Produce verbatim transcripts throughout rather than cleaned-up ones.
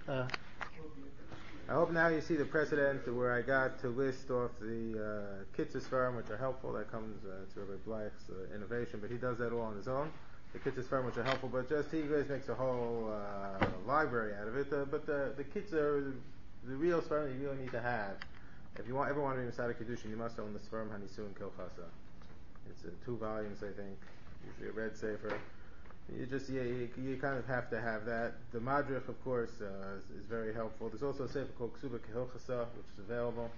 Uh, I hope now you see the precedent where I got to list off the uh, Kitzur Sfarim, which are helpful. That comes uh, to Rabbi Bleich's uh, innovation, but he does that all on his own. The Kitzur Sfarim, which are helpful, but just he guys makes a whole uh, library out of it. Uh, but the the Kitzur, the real Sfarim that you really need to have, if you want ever want to be Masada Kedushin, you must own the Sfarim Hanisu and Kilchasa. It's uh, two volumes, I think, usually a red sefer. You just you, you, you kind of have to have that. The Madrich, of course, uh, is, is very helpful. There's also a sefer called Ksuba Kehilchasa, which is available.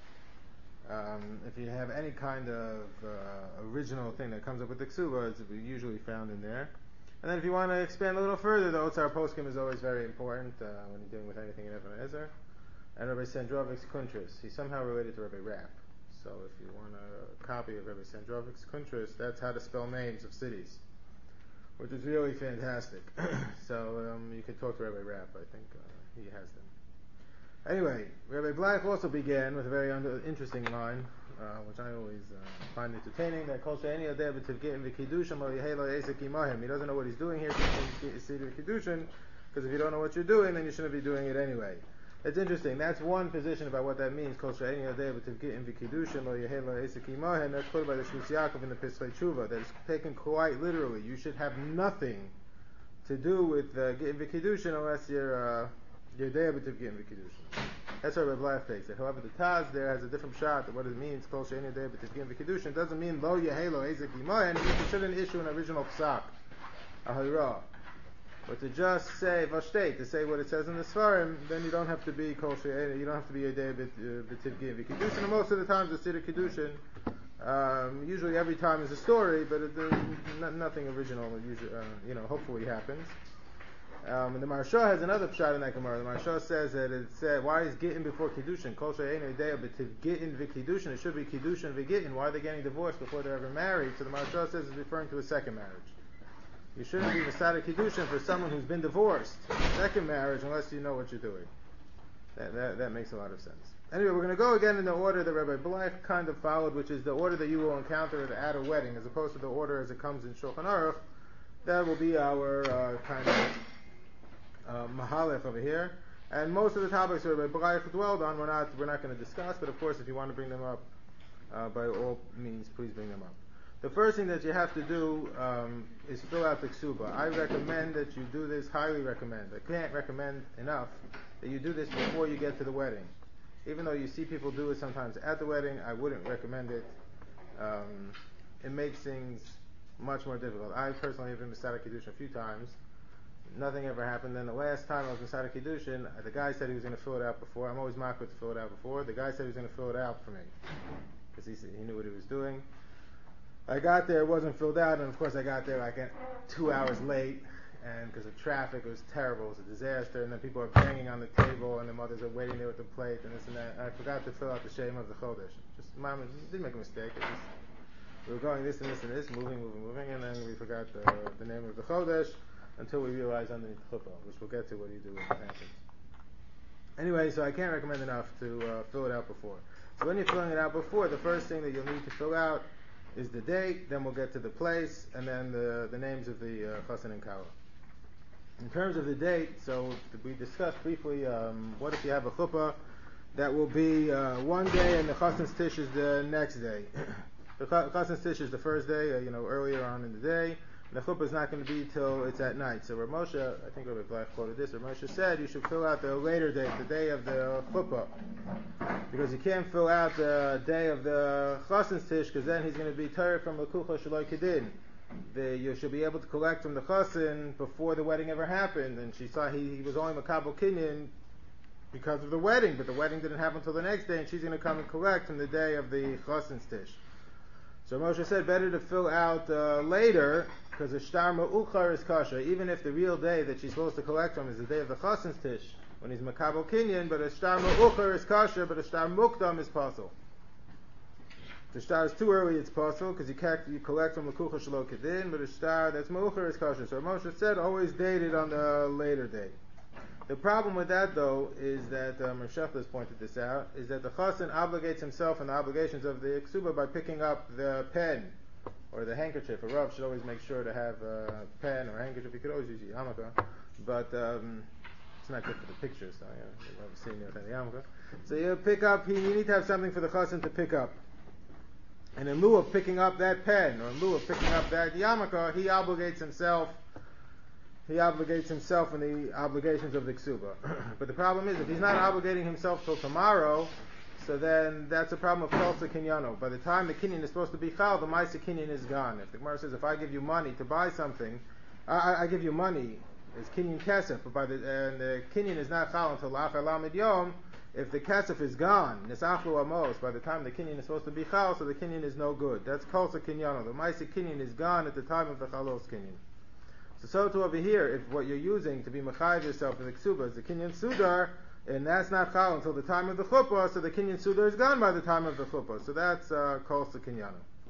Um, if you have any kind of uh, original thing that comes up with the Ksuba, it's usually found in there. And then if you want to expand a little further, the Otzar Poskim is always very important uh, when you're dealing with anything in Even Ezer. And Rabbi Sandrovik's Kuntris, he's somehow related to Rabbi Rapp. So if you want a copy of Rabbi Sandrovik's Kuntris, that's how to spell names of cities, which is really fantastic. So um, you can talk to Rabbi Rapp. I think uh, he has them. Anyway, Rabbi Bleich also began with a very under- interesting line, uh, which I always uh, find entertaining. That Kol she'eni yodeh b'tivgitim v'kiddushin lo yehei lo esek imahim. He doesn't know what he's doing here, Siddur Kiddushin, because if you don't know what you're doing, then you shouldn't be doing it anyway. It's interesting. That's one position about what that means. Kol she'eni yodeh b'tivgitim v'kiddushin lo yehei lo esek imahim. That's quoted by the Shmuz Yaakov in the Pischei Tshuva. That is taken quite literally. You should have nothing to do with uh, Gittin v'kiddushin unless you're uh, yodeh b'tivgitim v'kiddushin. That's what Rabbi Bleich takes it. However, the Taz there has a different shot of what it means. Kol she'eni yodeh b'tivgitim v'kiddushin doesn't mean lo yehei lo esek imahim. You shouldn't issue an original psak, a hayra. But to just say vashtet, to say what it says in the Sfarim, then you don't have to be kol she'eni, you don't have to be yodeh b'tivgitim v'kiddushin. And most of the times the Siddur Kiddushin, um, usually every time is a story, but it, uh, n- nothing original. Usually, uh, you know, hopefully happens. Um, and the Maharsha has another pshat in that Gemara. The Maharsha says that it said, why is Gittin before Kiddushin? Kol she'eni yodeh b'tivgitim v'kiddushin. It should be Kiddushin v'Gittin. Why are they getting divorced before they're ever married? So the Maharsha says it's referring to a second marriage. You shouldn't be Masada Kiddushin for someone who's been divorced. Second marriage, unless you know what you're doing. That, that, that makes a lot of sense. Anyway, we're going to go again in the order that Rabbi Bleich kind of followed, which is the order that you will encounter at a wedding, as opposed to the order as it comes in Shulchan Aruch. That will be our uh, kind of uh, mahalech over here. And most of the topics that Rabbi Bleich dwelled on, we're not we're not going to discuss. But of course, if you want to bring them up, uh, by all means, please bring them up. The first thing that you have to do um, is fill out the ksuba. I recommend that you do this, highly recommend. I can't recommend enough that you do this before you get to the wedding. Even though you see people do it sometimes at the wedding, I wouldn't recommend it. Um, it makes things much more difficult. I personally have been Masada Kiddushin a few times. Nothing ever happened. Then the last time I was Masada Kiddushin, the guy said he was going to fill it out before. I'm always makbid to fill it out before. The guy said he was going to fill it out for me because he, he knew what he was doing. I got there, it wasn't filled out, and of course I got there like two hours late, and because of traffic, it was terrible, it was a disaster, and then people are banging on the table, and the mothers are waiting there with the plate, and this and that, and I forgot to fill out the Shem of the Chodesh. Just, Mom, didn't make a mistake, it just, we were going this and this and this, moving, moving, moving, and then we forgot the, the name of the Chodesh, until we realized underneath Chuppah, which we'll get to what do you do when it happens. Anyway, so I can't recommend enough to uh, fill it out before. So when you're filling it out before, the first thing that you'll need to fill out is the date, then we'll get to the place, and then the, the names of the uh, chassan and kala. In terms of the date, so we discussed briefly, um, what if you have a chuppah that will be uh, one day and the chassan's tish is the next day. The chassan's tish is the first day, uh, you know, earlier on in the day. And the chuppah is not going to be till it's at night. So Rav Moshe, I think Rabbi Bleich quoted this, Rav Moshe said you should fill out the later date, the day of the chuppah. Because you can't fill out the day of the chassan's tish, because then he's going to be tired from Lekucha Shaloi Kedin. You should be able to collect from the chassan before the wedding ever happened. And she saw he, he was only Makabel Kinyan because of the wedding, but the wedding didn't happen until the next day, and she's going to come and collect from the day of the chassan's tish. So Moshe said better to fill out uh, later, because the shtar ma'uchar is kasha, even if the real day that she's supposed to collect from is the day of the chassan's tish, when he's makabel kinyan, but a shtar ma'uchar is kasha, but a shtar mukdam is pasul. The shtar is too early, it's pasul, because you, you collect from lekucha shelo kedin, but a shtar that's ma'uchar is kasha. So Moshe said always date it on the later date. The problem with that, though, is that, um, Rav Shach has pointed this out, is that the chassan obligates himself and the obligations of the ksuba by picking up the pen or the handkerchief. A Rav should always make sure to have a pen or handkerchief. You could always use yarmulke, but um, it's not good for the picture, so you know, you won't see any of that yarmulke. So you pick up, you need to have something for the chassan to pick up. And in lieu of picking up that pen, or in lieu of picking up that yarmulke, he obligates himself, he obligates himself in the obligations of the ksuba. But the problem is, if he's not obligating himself till tomorrow, so then that's a problem of Chalsa Kinyano. By the time the Kinyan is supposed to be chal, the Maisa Kinyan is gone. If the Gemara says, if I give you money to buy something, I, I give you money, it's Kinyan Kesef, but by the, and the Kinyan is not chal until Lach Elamid Yom, if the Kesef is gone, Nisachlu Amos, by the time the Kinyan is supposed to be chal, so the Kinyan is no good. That's Chalsa Kinyano. The Maisa Kinyan is gone at the time of the Chalos Kinyan. So, so to over here, if what you're using to be mechayiv yourself in the ksuba is the Kinyan Sudar, and that's not chal until the time of the chuppah, so the Kinyan Sudar is gone by the time of the chuppah. So that's uh, Kol Kinyano.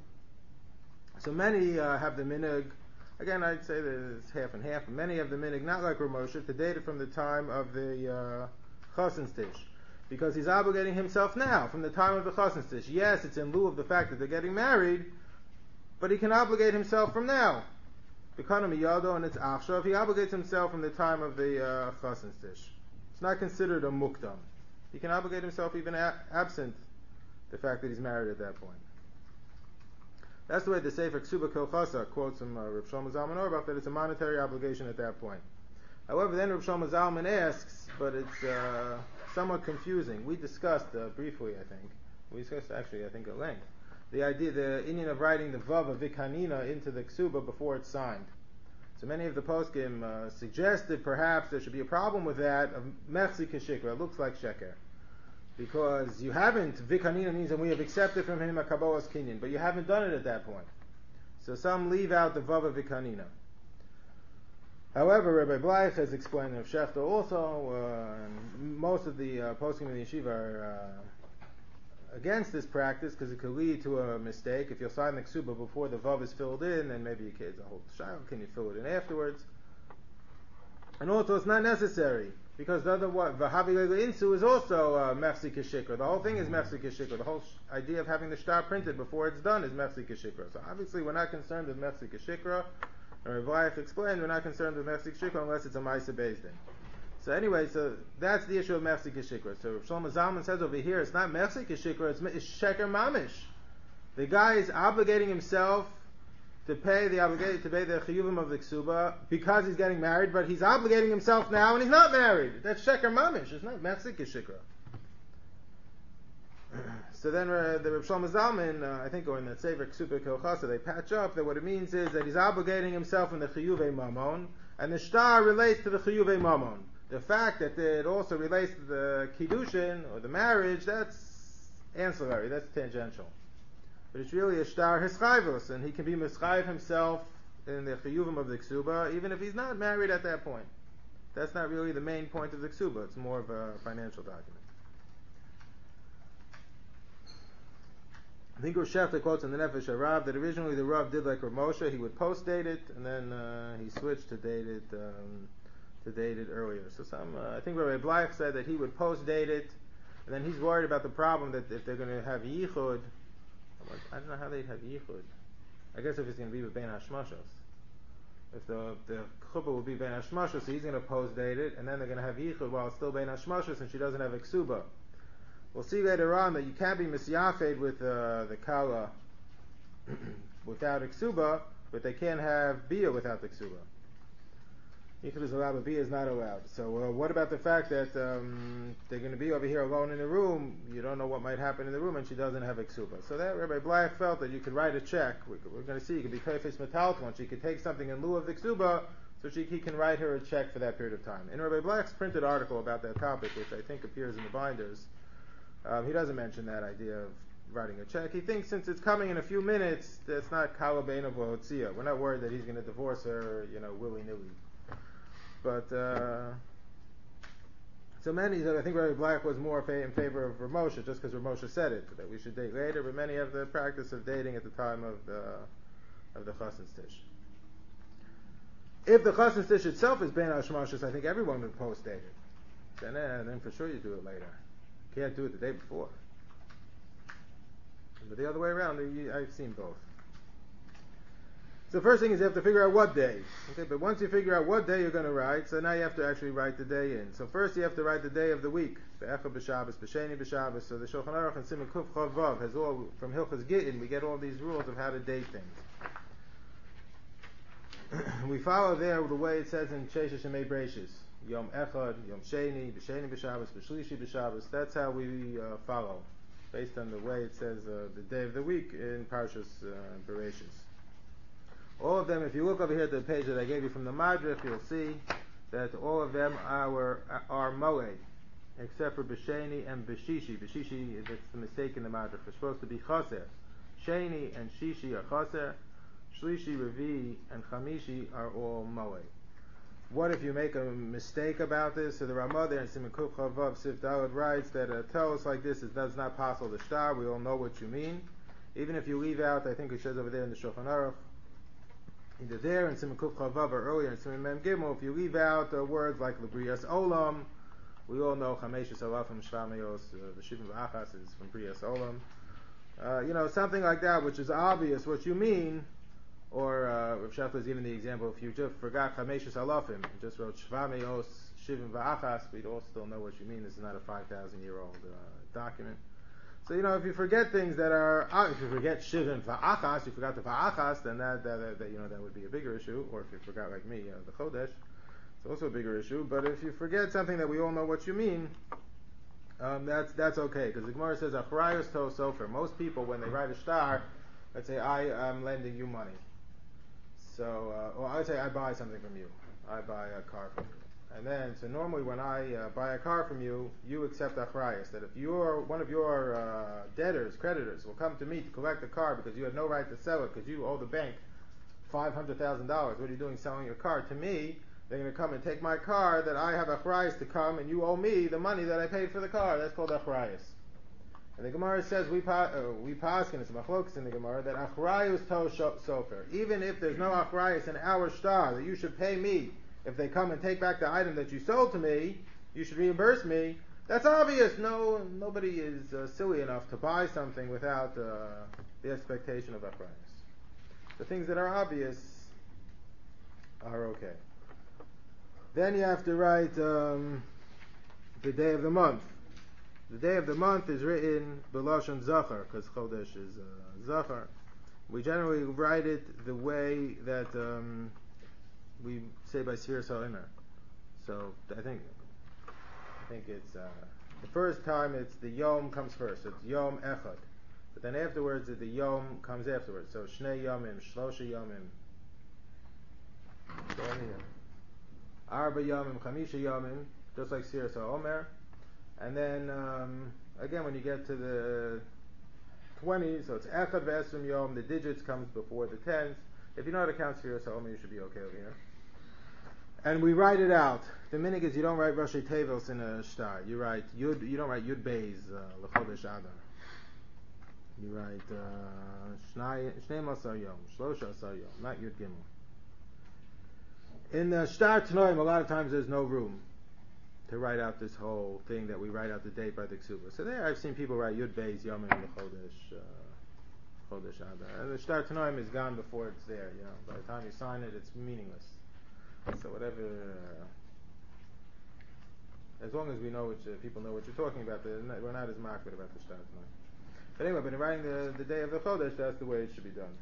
So many uh, have the minig, again I'd say that it's half and half, but many have the minig, not like Rav Moshe, to date it from the time of the uh, Chassan Stish. Because he's obligating himself now, from the time of the Chassan Stish. Yes, it's in lieu of the fact that they're getting married, but he can obligate himself from now. B'kana miyado, and it's achshav, he obligates himself from the time of the uh, Chassan Stish. It's not considered a mukdam. He can obligate himself even a- absent the fact that he's married at that point. That's the way the Sefer Ksuba Kilchasa quotes from uh, Rav Shlomo Zalman Auerbach, that it's a monetary obligation at that point. However, then Rav Shlomo Zalman asks, but it's uh, somewhat confusing. We discussed uh, briefly, I think, we discussed actually, I think, at length, the idea, the Indian of writing the Vav of Vikanina into the Ksuba before it's signed. So many of the poskim uh, suggested perhaps there should be a problem with that of Mechzi Keshikra. It looks like Sheker. Because you haven't, Vikanina means that we have accepted from him a Kabbalas Kinyan, but you haven't done it at that point. So some leave out the Vav of Vikanina. However, Rabbi Bleich has explained, of Shefta also, uh, and most of the uh, poskim in the yeshiva are uh, against this practice because it could lead to a mistake. If you'll sign the ksuba before the vav is filled in, then maybe you can't hold the shayla. Can you fill it in afterwards? And also, it's not necessary because the other one, v'havi leila insu, is also uh, mefsi keshikra. The whole thing is mefsi keshikra. The whole sh- idea of having the shtar printed before it's done is mefsi keshikra. So obviously, we're not concerned with mefsi keshikra. And Rav explained, we're not concerned with mefsi keshikra unless it's a ma'isa beis din. So anyway, so that's the issue of Mefsi Keshikra. So Shlomo Zalman says over here, it's not Mefsi Keshikra, it's, it's Sheker Mamish. The guy is obligating himself to pay the obligation to pay the chiyuvim of the ksuba because he's getting married, but he's obligating himself now and he's not married. That's Sheker Mamish. It's not Mefsi Keshikra. So then uh, the Rav Shlomo Zalman, uh, I think, or in that Sefer Ksuba Kilchasa, they patch up that what it means is that he's obligating himself in the chiyuvei mamon, and the shtar relates to the chiyuvei mamon. The fact that it also relates to the kiddushin, or the marriage, that's ancillary, that's tangential. But it's really a shtar hischayvus, and he can be mischayv himself in the chiyuvim of the ksuba, even if he's not married at that point. That's not really the main point of the ksuba, it's more of a financial document. I think Rosh Shefta quotes in the Nefesh HaRav that originally the Rav did like Rav Moshe, he would post-date it, and then uh, he switched to date it um, to date it earlier. So some, uh, I think Rabbi Bleich said that he would post-date it, and then he's worried about the problem that if they're going to have yichud, I don't know how they'd have yichud. I guess if it's going to be with Ben Hashmashos. If the the chuppah will be Ben Hashmashos, so he's going to post-date it, and then they're going to have yichud while it's still Ben Hashmashos, and she doesn't have a ksuba. We'll see later on that you can't be misyafed with uh, the kala without a ksuba, but they can't have bia without the ksuba. Yichud is allowed, but bia is not allowed. So uh, what about the fact that um, they're going to be over here alone in the room? You don't know what might happen in the room, and she doesn't have a ksuba. So that Rabbi Bleich felt that you could write a check. We, we're going to see, you could be kafes metalton. She could take something in lieu of the ksuba, so she, he can write her a check for that period of time. In Rabbi Blech's printed article about that topic, which I think appears in the binders, Um, he doesn't mention that idea of writing a check. He thinks since it's coming in a few minutes, that's not kalabein of Hotzia. We're not worried that he's going to divorce her, you know, willy-nilly. But, uh, so many, I think Rabbi Bleich was more in favor of Ramosha, just because Ramosha said it, that we should date later, but many have the practice of dating at the time of the, of the Chassan Stish. If the Chassan Stish itself is Ben Hashmashos, I think everyone would post-date it. Then, uh, then for sure you do it later. Can't do it the day before. But the other way around, I've seen both. So first thing is you have to figure out what day. Okay, but once you figure out what day you're going to write, so now you have to actually write the day in. So first you have to write the day of the week. Be'echad b'Shabbos, b'Sheni b'Shabbos. So the Shulchan Aruch and Siman Kuf Chav Vav has all, from Hilchos Gittin, we get all these rules of how to date things. We follow there the way it says in Sheshes Shemei Breishis. Yom Echad, Yom Sheni, b'Sheni b'Shabbos, b'Shlishi b'Shabbos. That's how we uh, follow, based on the way it says uh, the day of the week in Parshas uh, Bereshis. All of them, if you look over here at the page that I gave you from the Madrich, you'll see that all of them are are Moed, except for B'Sheni and B'Shishi. B'Shishi, that's the mistake in the Madrich. They're supposed to be Chaser. Sheni and Shishi are Chaser. Shlishi, Revi, and Chamishi are all Moed. What if you make a mistake about this? So the Ramah there in Siman Kuf Chav Vav Sif Daled writes that uh, tell us like this, it does not possible the shtar. We all know what you mean. Even if you leave out, I think it says over there in the Shulchan Aruch, either there in Siman Kuf Chav Vav or earlier in Siman Mem Gimel, if you leave out uh, words like L'Brias Olam, we all know Chameshes Alafim Shvamayos, the Shivim V'achas is from Brias Olam. Uh, you know, something like that, which is obvious what you mean, or uh, Rav Shach is even the example, if you just forgot Chameshes Alafim, you just wrote Shvamayos, Shivim V'achas, we'd all still know what you mean. This is not a five thousand year old uh, document. So, you know, if you forget things that are, uh, if you forget Shivim Va'achas, you forgot the Va'achas, then that, that, that, you know, that would be a bigger issue. Or if you forgot, like me, uh, the Chodesh, it's also a bigger issue. But if you forget something that we all know what you mean, um, that's that's okay. Because the Gemara says, Achrayos to sofer. Most people, when they write a star, let's say, I am lending you money. So, uh, or I would say, I buy something from you. I buy a car from you. And then, so normally when I uh, buy a car from you, you accept achrayas, that if you're, one of your uh, debtors, creditors, will come to me to collect the car because you had no right to sell it because you owe the bank five hundred thousand dollars. What are you doing selling your car? To me, they're going to come and take my car that I have achrayas to come and you owe me the money that I paid for the car. That's called achrayas. And the Gemara says, we pa- uh, we pass, and it's machlokas in the Gemara, that achrayus to sofer. Even if there's no achrayas in our shtar, that you should pay me. If they come and take back the item that you sold to me, you should reimburse me. That's obvious. No, nobody is uh, silly enough to buy something without uh, the expectation of achrayas. The things that are obvious are okay. Then you have to write um, the day of the month. The day of the month is written b'lashon zachar, because Chodesh is uh, zachar. We generally write it the way that um, we say by Sfiras HaOmer. So I think I think it's uh, the first time it's the Yom comes first. So it's Yom Echad, but then afterwards the Yom comes afterwards. So Shnei Yomim, Shlosha Yomim, Arba Yomim, Chamisha Yomim, just like Sfiras HaOmer. And then um, again, when you get to the twenty, so it's Echad V'Esrim Yom. The digits comes before the tens. If you know how to count Sfiras HaOmer, you should be okay over here. And we write it out. The minig is you don't write Rashi Tevos in a shtar. You write Yud. You don't write Yud Beis L'Chodesh Adar. You write Shnei Masar Yom, Shlosha Asar Yom, not Yud Gimel. In the Shtar Tanoim, a lot of times there's no room to write out this whole thing that we write out the date by the Ksuba. So there, I've seen people write Yud Beis Yom L'Chodesh Chodesh Adar, and the Shtar Tanoim is gone before it's there. You know, by the time you sign it, it's meaningless. So whatever, uh, as long as we know what you, people know what you're talking about, not, we're not as marked about the Shtar Tanoim. But anyway, but in writing the, the day of the Chodesh, that's the way it should be done.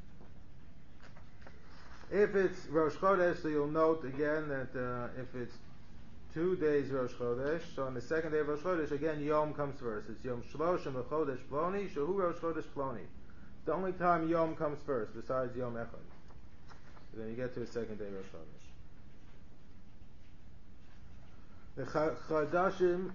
If it's Rosh Chodesh, so you'll note again that uh, if it's two days Rosh Chodesh, so on the second day of Rosh Chodesh, again Yom comes first. It's Yom Shloshim Chodesh Ploni, Shehu Rosh Chodesh Ploni. It's the only time Yom comes first, besides Yom Echad. So then you get to the second day Rosh Chodesh. The Chadashim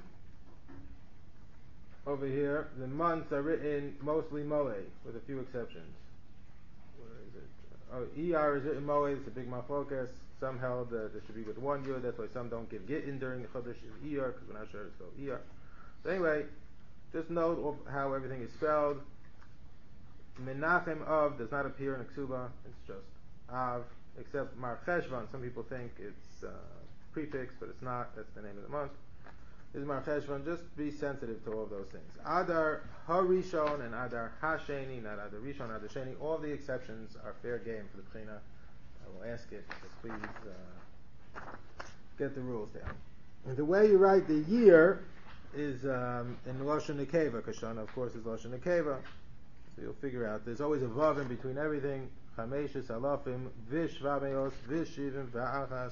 over here, the months are written mostly Moed, with a few exceptions. Where is it? Oh, Iyar is written Moed, it's a big machlokas. Some held that uh, there should be with one yud, that's why some don't give Gittin during the Chodesh of Iyar, because we're not sure it's called Iyar. So anyway, just note how everything is spelled. Menachem Av does not appear in the Ksuba, it's just Av, except Mar Cheshvan. Some people think it's uh, prefix, but it's not. That's the name of the month. This is Mar Cheshvan. Just be sensitive to all of those things. Adar HaRishon and Adar HaSheni, not Adar Rishon, Adar Sheni. All the exceptions are fair game for the Bechina. I will ask it, so please uh, get the rules down. And the way you write the year is um, in Lashon Nekeva. Kashana, of course, is Lashon Nekeva. So you'll figure out there's always a vav in between everything. Chameshes, alafim, vish vameos, vish shivim, va'achas.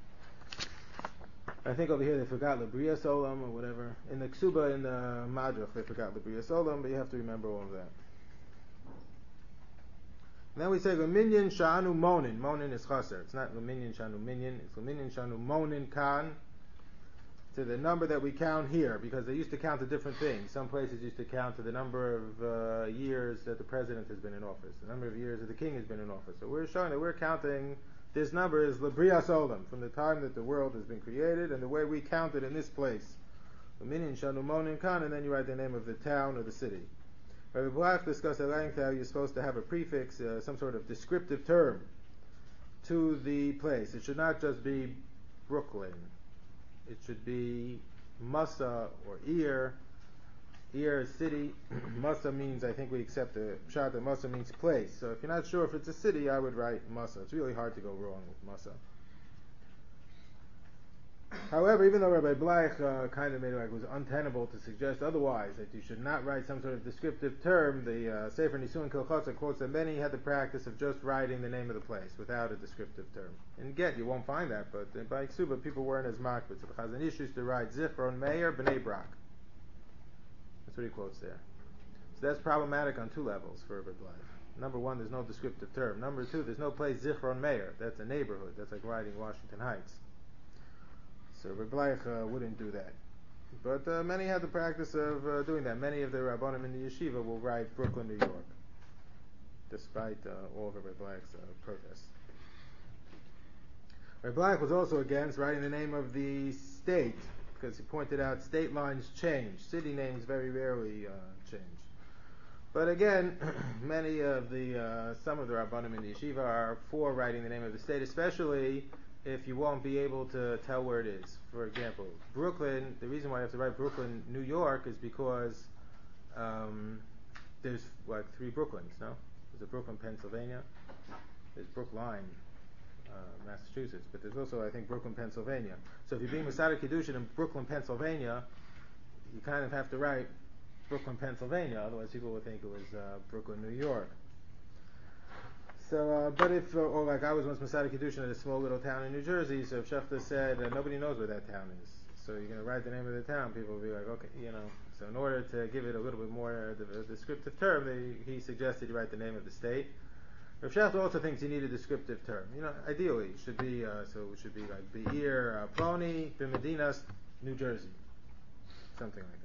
I think over here they forgot Libriya Solam or whatever. In the Ksuba, in the Madrach, they forgot Libriya Solam, but you have to remember all of that. And then we say L'minyan Sha'anu Monin. Monin is Chaser. It's not L'minyan Sha'anu Minyan. It's L'minyan Sha'anu Monin Kan. To the number that we count here, because they used to count to different things. Some places used to count to the number of uh, years that the president has been in office, the number of years that the king has been in office. So we're showing that we're counting, this number is L'Brias Olam, from the time that the world has been created, and the way we count it in this place. L'minyan Sha'anu Monin Kan, and then you write the name of the town or the city. Rabbi Blach discussed at length how you're supposed to have a prefix, uh, some sort of descriptive term to the place. It should not just be Brooklyn. It should be Masa or Ir. Ir is city. Masa means, I think we accept the pshat that Masa means place. So if you're not sure if it's a city, I would write Masa. It's really hard to go wrong with Masa. However, even though Rabbi Bleich uh, kind of made it like it was untenable to suggest otherwise, that you should not write some sort of descriptive term, the uh, Sefer Nisuin Kilchotza quotes that many had the practice of just writing the name of the place without a descriptive term. In Get, you won't find that, but uh, by Ksuba, people weren't as makbid. So the Chazon Ish used to write Zichron Meir B'nai Brak. That's what he quotes there. So that's problematic on two levels for Rabbi Bleich. Number one, there's no descriptive term. Number two, there's no place Zichron Meir. That's a neighborhood. That's like writing Washington Heights. So Rabbi Bleich uh, wouldn't do that. But uh, many had the practice of uh, doing that. Many of the Rabbanim in the yeshiva will write Brooklyn, New York, despite uh, all of Rabbi Bleich's uh, protests. Rabbi Bleich was also against writing the name of the state, because he pointed out state lines change. City names very rarely uh, change. But again, many of the, uh, some of the Rabbanim in the yeshiva are for writing the name of the state, especially if you won't be able to tell where it is. For example, Brooklyn, the reason why you have to write Brooklyn, New York, is because um, there's like three Brooklyns, no? There's a Brooklyn, Pennsylvania. There's Brookline, uh, Massachusetts. But there's also, I think, Brooklyn, Pennsylvania. So if you're being Masada Kiddushin in Brooklyn, Pennsylvania, you kind of have to write Brooklyn, Pennsylvania. Otherwise people would think it was uh, Brooklyn, New York. So, uh, but if, uh, or like I was once Masada Kiddushin at a small little town in New Jersey, so if Shechta said uh, nobody knows where that town is, so you're going to write the name of the town, people will be like, okay, you know. So in order to give it a little bit more uh, the, descriptive term, they, he suggested you write the name of the state. Rav Shechta also thinks you need a descriptive term. You know, ideally it should be, uh, so it should be like Be'ir, uh, Ploni, B'Medinas, New Jersey, something like that.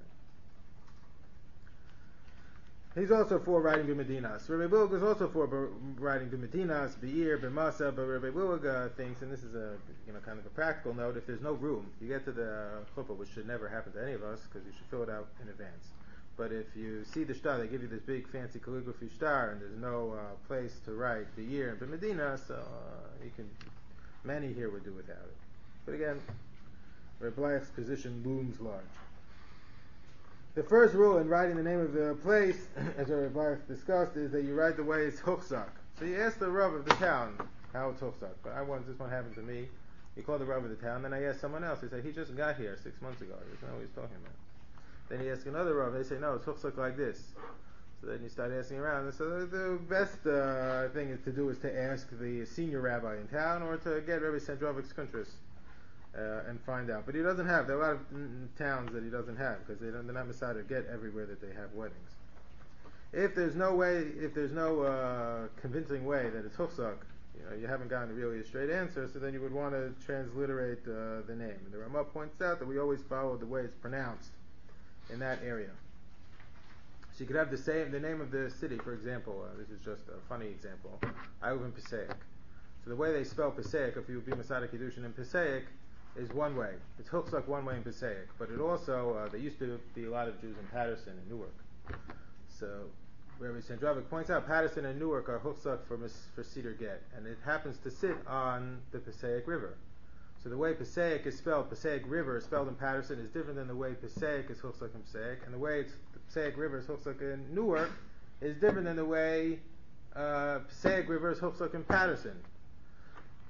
He's also for writing B'Medinas. Rabbi Bilg is also for b- writing B'Medinas, Be'ir, B'Masa, but Rabbi Bilg uh, thinks, and this is a you know kind of a practical note, if there's no room, you get to the chuppah, which should never happen to any of us, because you should fill it out in advance. But if you see the shtar, they give you this big fancy calligraphy shtar, and there's no uh, place to write Be'ir and B'Medinas, so uh, you can, many here would do without it. But again, Rabbi Bleich's position looms large. The first rule in writing the name of the place, as Rabbi Bleich discussed, is that you write the way it's Huchzak. So you ask the Rav of the town how it's Huchzak. But I once, this one happened to me. You call the Rav of the town, then I ask someone else. They say, he just got here six months ago. He doesn't know what he's talking about. Then you ask another Rav. They say, no, it's Huchzak like this. So then you start asking around. And so the best uh, thing is to do is to ask the senior rabbi in town, or to get Rabbi Sandrovik's kuntras. Uh, and find out. But he doesn't have, there are a lot of mm, towns that he doesn't have, because they don't, they're not decided to get everywhere that they have weddings. If there's no way, if there's no uh, convincing way that it's Huchzak, you know, you haven't gotten really a straight answer, so then you would want to transliterate uh, the name. And the Ramah points out that we always follow the way it's pronounced in that area. So you could have the same, the name of the city, for example, uh, this is just a funny example. I live in Passaic. So the way they spell Passaic, if you would be Masada Kiddushin in Passaic, is one way. It's Huchzak one way in Passaic, but it also, uh, there used to be a lot of Jews in Patterson and Newark. So Rabbi Sandrovik points out Patterson and Newark are Huchzak for, for Cedar Get, and it happens to sit on the Passaic River. So the way Passaic is spelled, Passaic River is spelled in Patterson, is different than the way Passaic is Huchzak in Passaic, and the way it's, the Passaic River is Huchzak in Newark is different than the way uh, Passaic River is Huchzak in Patterson.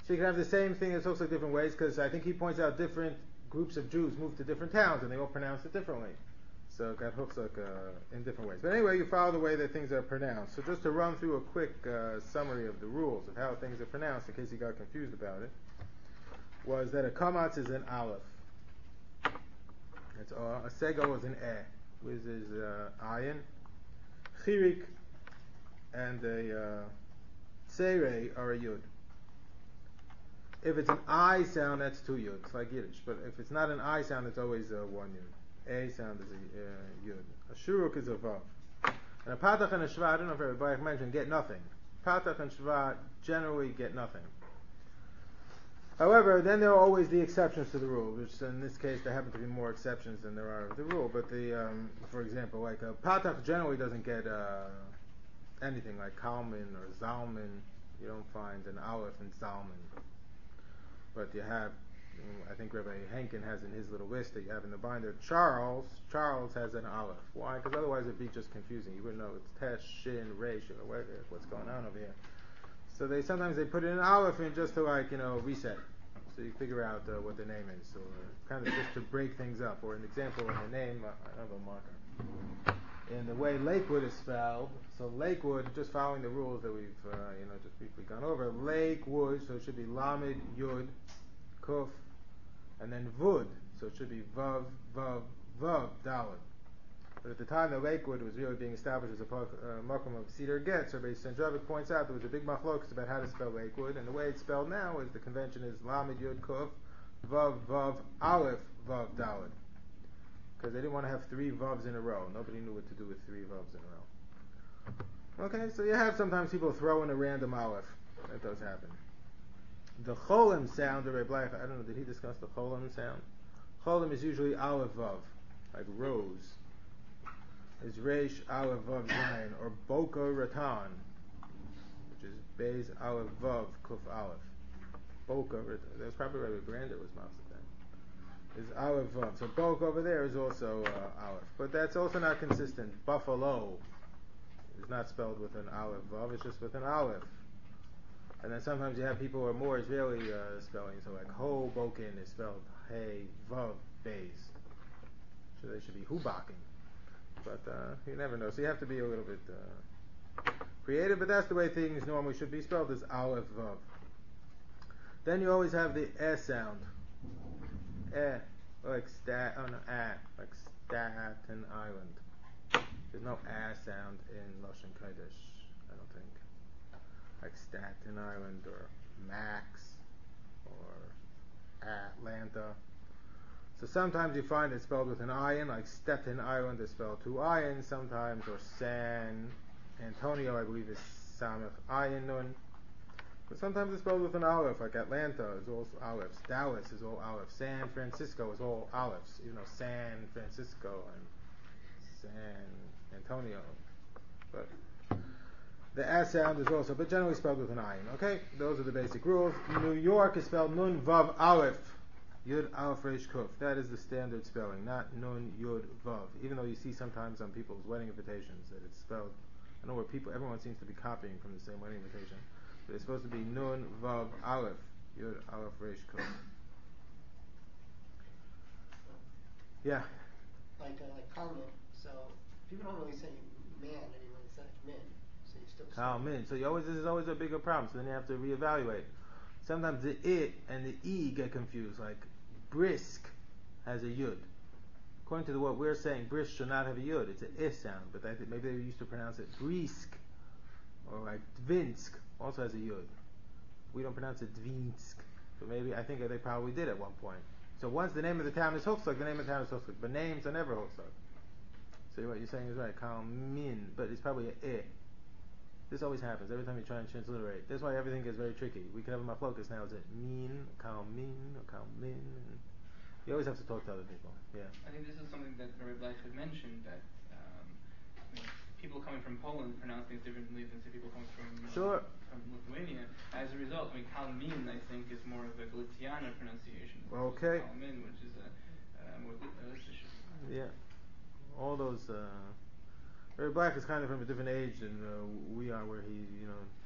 So you can have the same thing as Hilchos different ways, because I think he points out different groups of Jews moved to different towns and they all pronounce it differently. So it got Hilchos uh, in different ways. But anyway, you follow the way that things are pronounced. So just to run through a quick uh, summary of the rules of how things are pronounced, in case you got confused about it, was that a kamatz is an aleph. It's uh, a segel is an eh, which is uh, ayin, chirik, and a uh, tseirei are a yud. If it's an I sound, that's two yuds, like Yiddish. But if it's not an I sound, it's always uh, one yud. A sound is a uh, yud. A shuruk is a vav. And a patach and a shva, I don't know if everybody mentioned, get nothing. Patach and shva generally get nothing. However, then there are always the exceptions to the rule, which in this case there happen to be more exceptions than there are of the rule. But the, um, for example, like a patach generally doesn't get uh, anything like kalman or zalman. You don't find an aleph in zalman. But you have, I think Rabbi Henkin has in his little list that you have in the binder, Charles, Charles has an aleph. Why? Because otherwise it'd be just confusing. You wouldn't know it's Tesh, Shin, Resh, you know, what's going on over here. So they sometimes they put in an aleph in just to like, you know, reset. So you figure out uh, what the name is. So uh, kind of just to break things up. Or an example of the name, uh, I have a marker. In the way Lakewood is spelled, so Lakewood, just following the rules that we've, uh, you know, just briefly gone over, Lakewood, so it should be Lamed, Yud, Kuf, and then Vud, so it should be Vav, Vav, Vav, Dalet. But at the time that Lakewood was really being established as a uh, makom of Cedar Getz, Rabbi Sanjavik points out there was a big machlokas about how to spell Lakewood, and the way it's spelled now is the convention is Lamed, Yud, Kuf, Vav, Vav, Aleph, Vav, Dalet. Because they didn't want to have three vavs in a row. Nobody knew what to do with three vavs in a row. Okay, so you have sometimes people throw in a random aleph. That does happen. The cholim sound, or Rebbe Bleich, I don't know, did he discuss the cholim sound? Cholim is usually aleph vav, like rose. Is reish aleph vav zayin, or boka ratan, which is beis aleph vav kuf aleph. Boka ratan. That was probably Rebbe Brander was master then. Is aleph vav. So bulk over there is also uh, aleph, but that's also not consistent. Buffalo is not spelled with an aleph vav; it's just with an aleph. And then sometimes you have people who are more Israeli uh, spelling. So like Hoboken is spelled hey vav beis. So they should be hubakin, but uh, you never know. So you have to be a little bit uh, creative. But that's the way things normally should be spelled: is aleph vav. Then you always have the eh sound. Eh, like stat, oh no, ah, like Staten Island. There's no ah sound in Lashon Kodesh, I don't think. Like Staten Island or Max or Atlanta. So sometimes you find it spelled with an ayin, like Staten Island is spelled two ayins sometimes, or San Antonio, I believe is Samach ayin nun. But sometimes it's spelled with an aleph, like Atlanta is all alephs, Dallas is all alephs, San Francisco is all alephs, you know, San Francisco and San Antonio. But the S sound is also, but generally spelled with an ayin. Okay, those are the basic rules. New York is spelled nun vav aleph, yud aleph resh kuf. That is the standard spelling, not nun yud vav. Even though you see sometimes on people's wedding invitations that it's spelled. I know where people, everyone seems to be copying from the same wedding invitation. But it's supposed to be nun vav aleph, yud aleph resh kuf. Yeah. Like uh, like Kalman. So people don't really say man anymore. It's like min. So you still. Kalman. So you always this is always a bigger problem. So then you have to reevaluate. Sometimes the it and the e get confused. Like brisk has a yud. According to the, what we're saying, brisk should not have a yud. It's an I sound. But I think maybe they used to pronounce it brisk, or like dvinsk also has a yud. We don't pronounce it dvinsk. But maybe I think they probably did at one point. So once the name of the town is Huchsuk, the name of the town is Huchsuk. But names are never Huchsuk. So what you're saying is right. Kalmin, but it's probably a eh. This always happens every time you try and transliterate. That's why everything is very tricky. We can have a machlokas now. Is it min, kalmin, or kalmin? You always have to talk to other people. Yeah. I think this is something that Rabbi Bleich had mentioned, that um, I mean, people coming from Poland pronounce things differently than say people coming from uh, sure. from Lithuania. As a result, I mean, kalmin I think is more of a Galiciana pronunciation. Okay. Kalmin, which is a uh, more Litvish. Yeah. All those. Uh, Rabbi Bleich is kind of from a different age than uh, we are, where he, you know,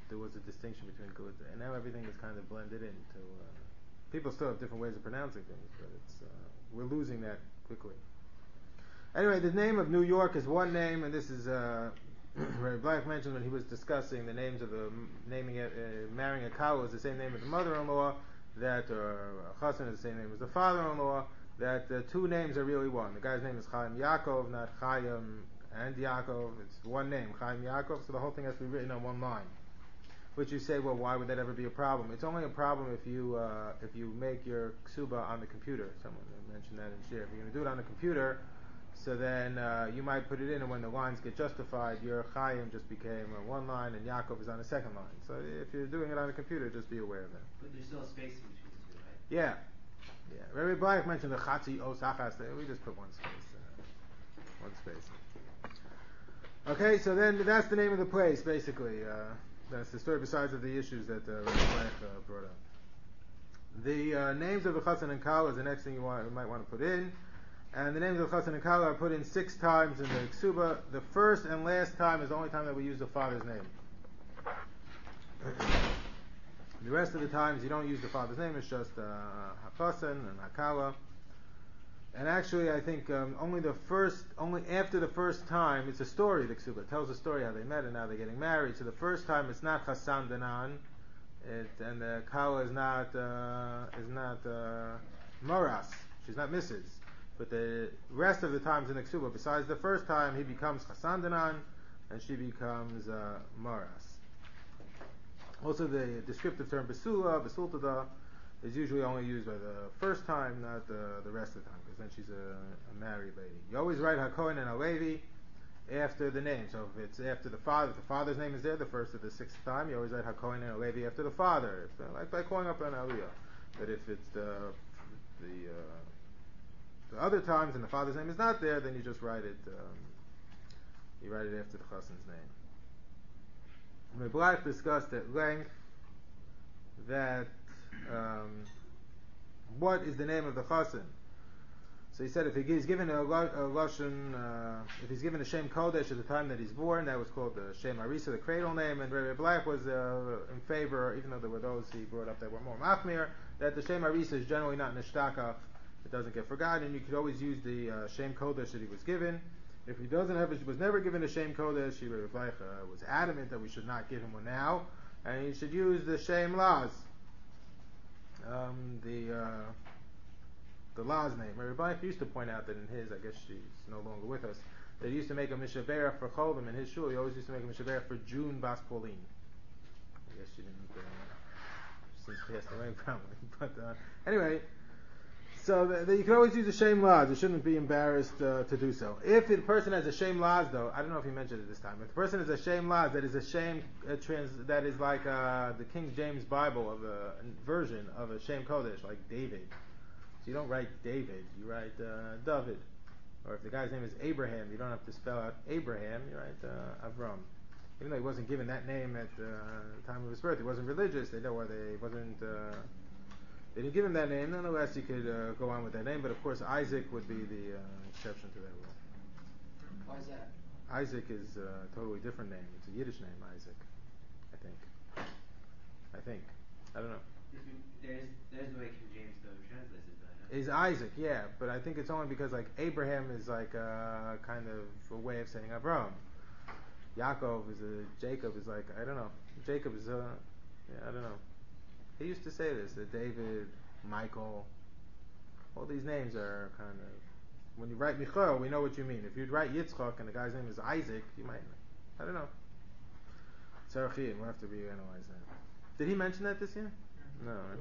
there was a distinction between good, and now everything is kind of blended into. Uh, people still have different ways of pronouncing things, but it's uh, we're losing that quickly. Anyway, the name of New York is one name, and this is uh, Rabbi Black mentioned when he was discussing the names of the naming it, uh, marrying a kala is the same name as the mother-in-law, that or a chassan is the same name as the father-in-law. That the two names are really one. The guy's name is Chaim Yaakov, not Chaim and Yaakov. It's one name, Chaim Yaakov. So the whole thing has to be written on one line. Which you say, well, why would that ever be a problem? It's only a problem if you uh, if you make your ksuba on the computer. Someone mentioned that in share. If you're going to do it on the computer, so then uh, you might put it in, and when the lines get justified, your Chaim just became uh, one line, and Yaakov is on the second line. So if you're doing it on the computer, just be aware of that. But there's still a space in between the two, right? Yeah. Yeah, Rabbi Black mentioned the Chatzi Osachas. We just put one space. Uh, one space. Okay, so then that's the name of the place, basically. Uh, that's the story besides of the issues that uh, Rabbi Black uh, brought up. The uh, names of the Chassan and Kala is the next thing you, want, you might want to put in. And the names of the Chassan and Kala are put in six times in the Ksuba. The first and last time is the only time that we use the father's name. The rest of the times you don't use the father's name, it's just uh, Hakasan and Hakala. And actually I think um, only the first, only after the first time, it's a story, the Ksuba. It tells a story how they met and now they're getting married. So the first time it's not Chassan Danan, it, and the Kala is not, uh, is not uh, Moras, she's not Missus But the rest of the times in the Ksuba, besides the first time, he becomes Chassan Danan and she becomes uh, Moras. Also, the descriptive term Besula, Besultada, is usually only used by the first time, not the, the rest of the time, because then she's a, a married lady. You always write HaKohen and HaLevi after the name. So if it's after the father, if the father's name is there the first or the sixth time, you always write HaKohen and HaLevi after the father, if, uh, like by calling up an Aliyah. But if it's the the, uh, the other times and the father's name is not there, then you just write it. Um, you write it after the chassan's name. Rabbi Black discussed at length that um, what is the name of the chassan. So he said if he's given a, lo- a lashon, uh, if he's given a Shem Kodesh at the time that he's born, that was called the Shem Arisa, the cradle name, and Rabbi Black was uh, in favor, even though there were those he brought up that were more machmir, that the Shem Arisa is generally not nishtakach, it doesn't get forgotten, and you could always use the uh, Shem Kodesh that he was given. If he doesn't have, was never given a Shem Kodesh, he Rabbi Black uh, was adamant that we should not give him one now, and he should use the Shem Laz, um, the uh, the Laz name. Rabbi Black used to point out that in his, I guess she's no longer with us, that he used to make a Mishaberach for Cholim in his shul. He always used to make a Mishaberach for June Bas Pauline. I guess she didn't, uh, since passed away probably. But uh, anyway, so the, the, you can always use a Shem Laz. You shouldn't be embarrassed uh, to do so. If the person has a Shem Laz, though, I don't know if he mentioned it this time, if the person has a Shem Laz, that is a Shem, uh, trans, that is like uh, the King James Bible of a, a version of a Shem Kodesh, like David. So you don't write David, you write uh, David. Or if the guy's name is Abraham, you don't have to spell out Abraham, you write uh, Avram. Even though he wasn't given that name at uh, the time of his birth, he wasn't religious, they know why they wasn't, uh, they didn't give him that name, nonetheless he could uh, go on with that name, but of course Isaac would be the uh, exception to that rule. Why is that? Isaac is a totally different name, it's a Yiddish name, Isaac, I think. I think. I don't know. There's, there's the way King James though translates it, though, no? Is Isaac, yeah, but I think it's only because like Abraham is like a kind of a way of saying Abraham. Yaakov is a Jacob is like I don't know. Jacob is a yeah I don't know. He used to say this that David, Michael, all these names are kind of when you write Michael, we know what you mean. If you'd write Yitzchak and the guy's name is Isaac, you might I don't know. Tzarechim, we'll have to reanalyze that. Did he mention that this year? No. Right?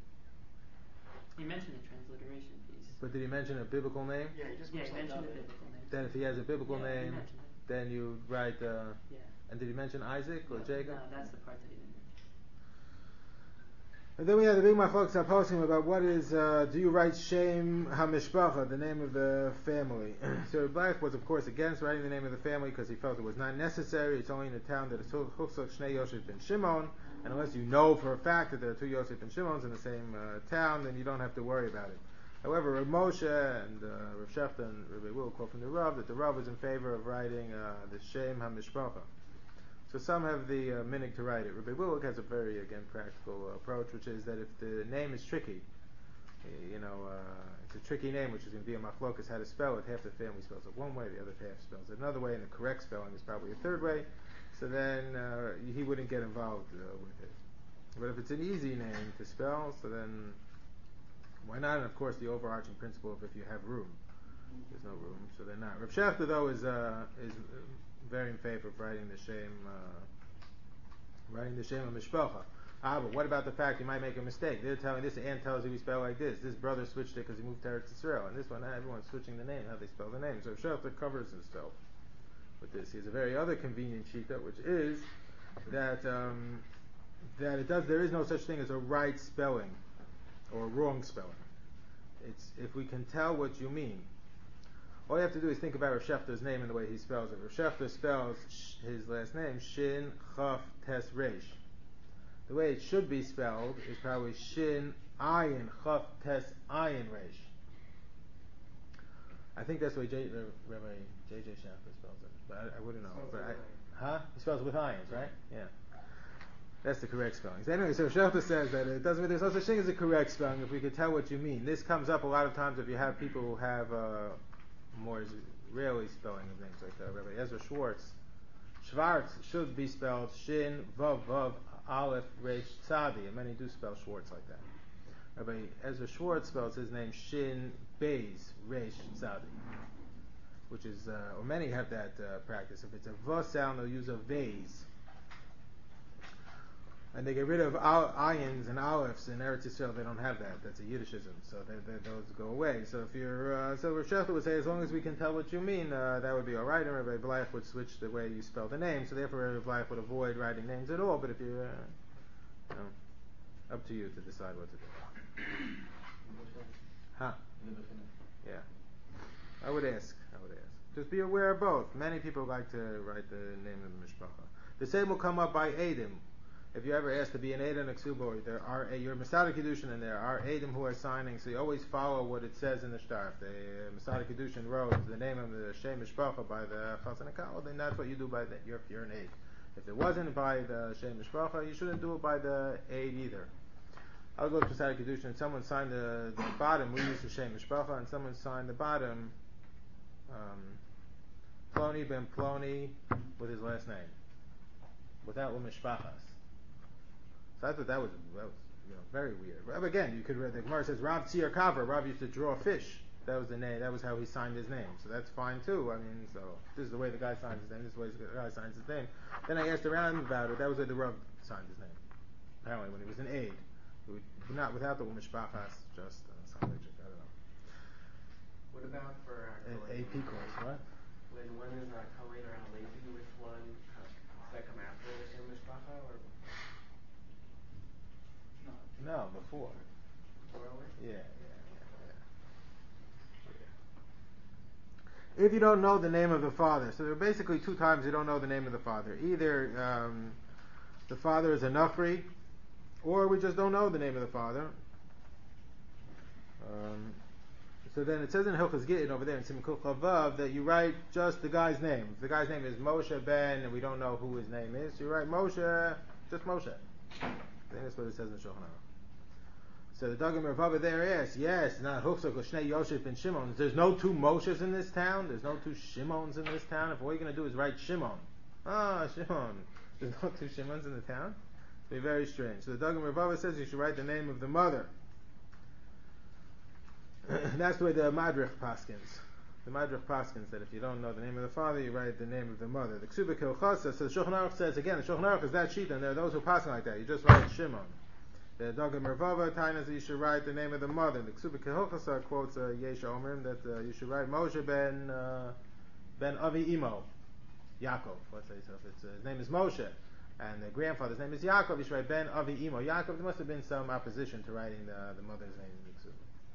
He mentioned the transliteration piece. But did he mention a biblical name? Yeah, he just Yeah, he mentioned David. the biblical name. Then if he has a biblical Yeah, he name, mentioned it. then you write, uh, Yeah. and did he mention Isaac or No, Jacob? No, that's the part that he didn't mention. And then we have the big machlokes HaPoskim about what is, uh, do you write Shem HaMishpacha, the name of the family? So Black was of course against writing the name of the family because he felt it was not necessary. It's only in a town that is Chutzok Shnei Yosef ben Shimon, and unless you know for a fact that there are two Yosef ben Shimons in the same uh, town, then you don't have to worry about it. However, Rav Moshe and uh, Rav Shechta and Rabbi Will quote from the Rav that the Rav was in favor of writing uh, the Shem HaMishpacha. So some have the uh, minig to write it. Rabbi Willick has a very, again, practical uh, approach, which is that if the name is tricky, you know, uh, it's a tricky name, which is going to be a machlokas, how to spell it. Half the family spells it one way, the other half spells it another way, and the correct spelling is probably a third way. So then uh, he wouldn't get involved uh, with it. But if it's an easy name to spell, so then why not? And of course, the overarching principle of if you have room, there's no room, so they're not. Rav Shechter though is uh, is very in favor of writing the shem, uh, writing the shem of mishpacha. Ah, but what about the fact you might make a mistake? They're telling this aunt tells you we spell like this. This brother switched it because he moved to Eretz Yisrael, and this one, everyone's switching the name, how they spell the name. So Shechter covers himself with this. He has a very other convenient shita, which is that um, that it does. There is no such thing as a right spelling or a wrong spelling. It's if we can tell what you mean. All you have to do is think about Rav Shechter's name and the way he spells it. Rav Shechter spells sh- his last name Shin Chaf Tes Reish. The way it should be spelled is probably Shin Ayin Chaf Tes Ayin Reish. I think that's the way J, Rabbi J J Shechter spells it, but I, I wouldn't know. But I, huh? He spells with irons, right? Yeah. That's the correct spelling. So anyway, so Shechter says that it doesn't mean there's no such thing as a correct spelling if we could tell what you mean. This comes up a lot of times if you have people who have uh, more rarely spelling of names like uh, Rabbi Ezra Schwartz. Schwartz should be spelled Shin Vav Vav Aleph Resh Tzadi, and many do spell Schwartz like that. Rabbi Ezra Schwartz spells his name Shin Beis Resh Tzadi, which is, uh, or many have that uh, practice. If it's a V sound, they'll use a Vase. And they get rid of al- ayins and aleph in Eretz Yisrael. They don't have that. That's a Yiddishism. So they, they, those go away. So if you're, uh, so Rav Shechter would say, as long as we can tell what you mean, uh, that would be all right. And Rabbi Blayach would switch the way you spell the name. So therefore, Rabbi Blayach would avoid writing names at all. But if you, uh, you know, up to you to decide what to do. Huh? Yeah. I would ask. I would ask. Just be aware of both. Many people like to write the name of the mishpacha. The same will come up by Eidim. If you ever ask to be an Eid and a Ksubo, there are a, you're Masada Kiddushin and there are Eidim who are signing, so you always follow what it says in the shtar. If the uh, Masada Kiddushin wrote the name of the Shem Mishpacha by the Chazan HaKal, then that's what you do by the, you're, you're an Eid. If it wasn't by the Shem Mishpacha, you shouldn't do it by the Eid either. I'll go to Masada Kiddushin and someone signed the, the bottom, we use the Shem Mishpacha, and someone signed the bottom, um, Ploni ben Ploni with his last name, without Mishpachas. So I thought that was, that was you know, very weird. But again, you could read the Gemara says Rav Tzir Kavra. Rav used to draw fish. That was the name. That was how he signed his name. So that's fine too. I mean, so this is the way the guy signs his name. This is the way the guy signs his name. Then I asked around about it. That was the way the Rav signed his name. Apparently, when he was an aide, not without the mishpachas, just uh, something. I don't know. What about for our A P course, what? When one is a Kohen or a Levi, which one does that come after the same mishpacha or? No. No, before. Before always? Yeah, yeah, yeah, yeah. If you don't know the name of the father, so there are basically two times you don't know the name of the father. Either um, the father is a nafri, or we just don't know the name of the father. Um, so then it says in Hilchos Gittin over there in Simon Kuf Chavav that you write just the guy's name. If the guy's name is Moshe Ben and we don't know who his name is, you write Moshe, just Moshe. I think that's what it says in Shulchan Aruch. So the Dagim Ravava there asks, yes, not Hufsok Shnei Yoshef and Shimon. There's no two Moshes in this town. There's no two Shimons in this town. If all you're going to do is write Shimon, ah, Shimon. There's no two Shimons in the town. It'd be very strange. So the Dagim Ravava says you should write the name of the mother. That's the way the Madrich paskins. The Madrich paskins that if you don't know the name of the father, you write the name of the mother. The Ksuba Kilchasa, so the Shulchan Aruch says again, the Shulchan Aruch is that sheet, and there are those who pass like that. You just write Shimon. The Dagim Ravava Tainas that you should write the name of the mother. The Ksuba Kilchasa quotes uh, Yesh Omerim that uh, you should write Moshe ben uh, ben Avi Imo, Yaakov. Let's say so. If it's, uh, his name is Moshe, and the grandfather's name is Yaakov, you should write ben Avi Imo. Yaakov. There must have been some opposition to writing the the mother's name in the Ksuba.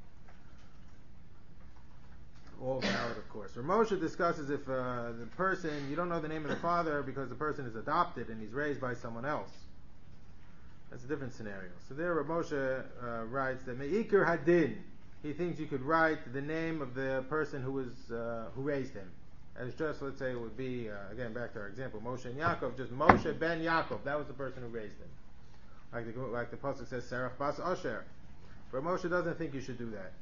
All valid, of course. Ramosha discusses if uh, the person, you don't know the name of the father because the person is adopted and he's raised by someone else. That's a different scenario. So there Ramosha uh, writes that Me'ikir Hadin, he thinks you could write the name of the person who was uh, who raised him. as just, let's say, it would be, uh, again, back to our example, Moshe and Yaakov, just Moshe ben Yaakov, that was the person who raised him. Like the, like the Pasuk says, Serach bas Asher. But Moshe doesn't think you should do that.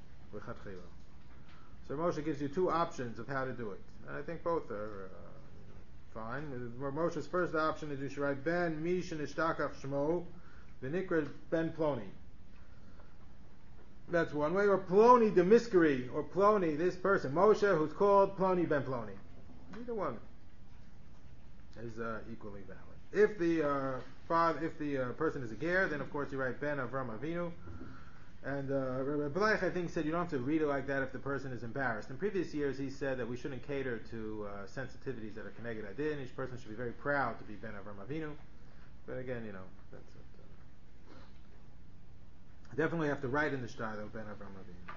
So Moshe gives you two options of how to do it. And I think both are uh, fine. Moshe's first option is you should write Ben Mish Nishtakach Shmo V'nikra Ben Ploni. That's one way. Or Ploni Demiskri, or Ploni, this person, Moshe, who's called Ploni Ben Ploni. Either one is uh, equally valid. If the uh, father, if the uh, person is a ger, then of course you write Ben Avram Avinu. And uh, Rabbi Bleich, I think, said you don't have to read it like that if the person is embarrassed. In previous years, he said that we shouldn't cater to uh, sensitivities that are connected I did, and each person should be very proud to be Ben Avram Avinu. But again, you know, that's it. Uh, definitely have to write in the shtar though, Ben Avram Avinu.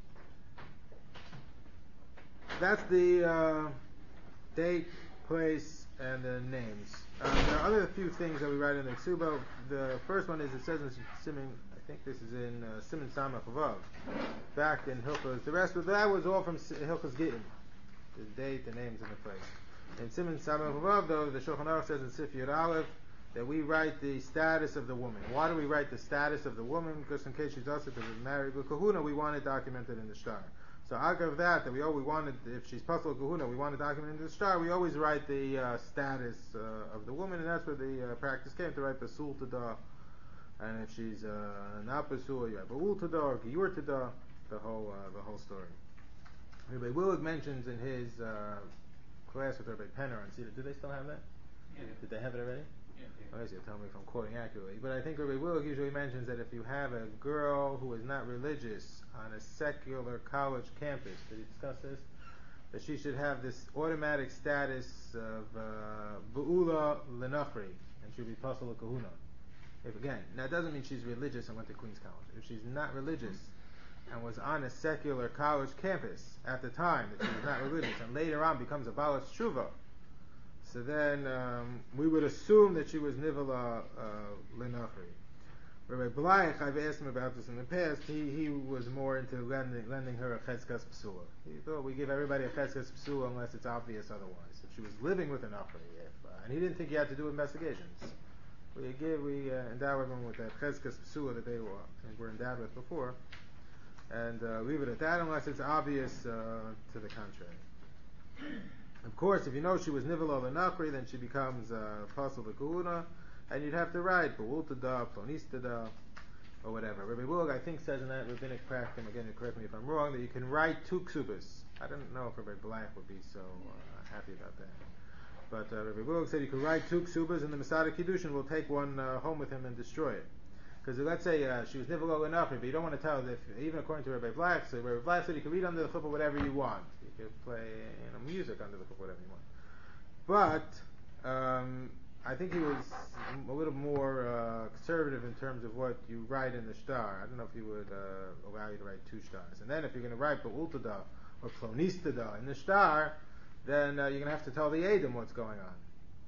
That's the uh, date, place, and the names. Uh, there are other few things that we write in the Ksuba. The first one is it says in Siman, I think this is in uh, Siman Samach Vav, back in Hilchos. The rest of that was all from Hilchos Gittin, the date, the names, and the place. In Siman Samach Vav, though, the Shulchan Aruch says in Sif Yud Aleph that we write the status of the woman. Why do we write the status of the woman? Because in case she's also to be married with Kahuna, we want it documented in the shtar. So out of that, that we always wanted, if she's Pasal Kahuna, we want to document in the shtar, we always write the uh, status uh, of the woman, and that's where the uh, practice came, to write Pasul Tada. And if she's uh, not Pasul, you have Ba'ul Tada, or Giyur Tada, the whole, uh, the whole story. Rabbi Willig mentions in his uh, class with Rabbi Penner on Cedar, do they still have that? Yeah. Did they have it already? Yeah. Okay, so tell me if I'm quoting accurately. But I think Rabbi Willig usually mentions that if you have a girl who is not religious on a secular college campus, did he discuss this? That she should have this automatic status of Bu'ula uh, Lenachri, and she'll be Pasal Kahuna. If again, now it doesn't mean she's religious and went to Queens College. If she's not religious and was on a secular college campus at the time that she was not religious, and later on becomes a Balas Tshuva, so then um, we would assume that she was Nivala uh, Lenachri. Rabbi Bleich, I've asked him about this in the past, he, he was more into lending, lending her a Cheskas Psula. He thought we give everybody a Cheskas Psula unless it's obvious otherwise. If she was living with an Achri, if, uh, and he didn't think you had to do investigations. We give, we uh, endow everyone with that Cheskas Psula that they were, were endowed with before, and uh, leave it at that unless it's obvious uh, to the contrary. Of course, if you know she was Nivela Lenachri, then she becomes uh, Pasal V'Kuhuna, and you'd have to write Ba'ul Tada, Plonis Tada, or whatever. Rabbi Willig, I think, says in that rabbinic practice, again, correct me if I'm wrong, that you can write two ksubas. I don't know if Rabbi Black would be so uh, happy about that. But uh, Rabbi Willig said you could write two ksubas, and the Masada Kiddushin will take one uh, home with him and destroy it. Because let's say uh, she was Nivela Lenachri, but you don't want to tell that, if, even according to Rabbi Black, so Rabbi Black said you could read under the chuppah whatever you want. You could play you know, music under the chuppah, whatever you want. But um, I think he was a little more uh, conservative in terms of what you write in the shtar. I don't know if he would uh, allow you to write two stars. And then if you're going to write Ba'ul Tada or Plonis Tada in the shtar, then uh, you're going to have to tell the Edom what's going on.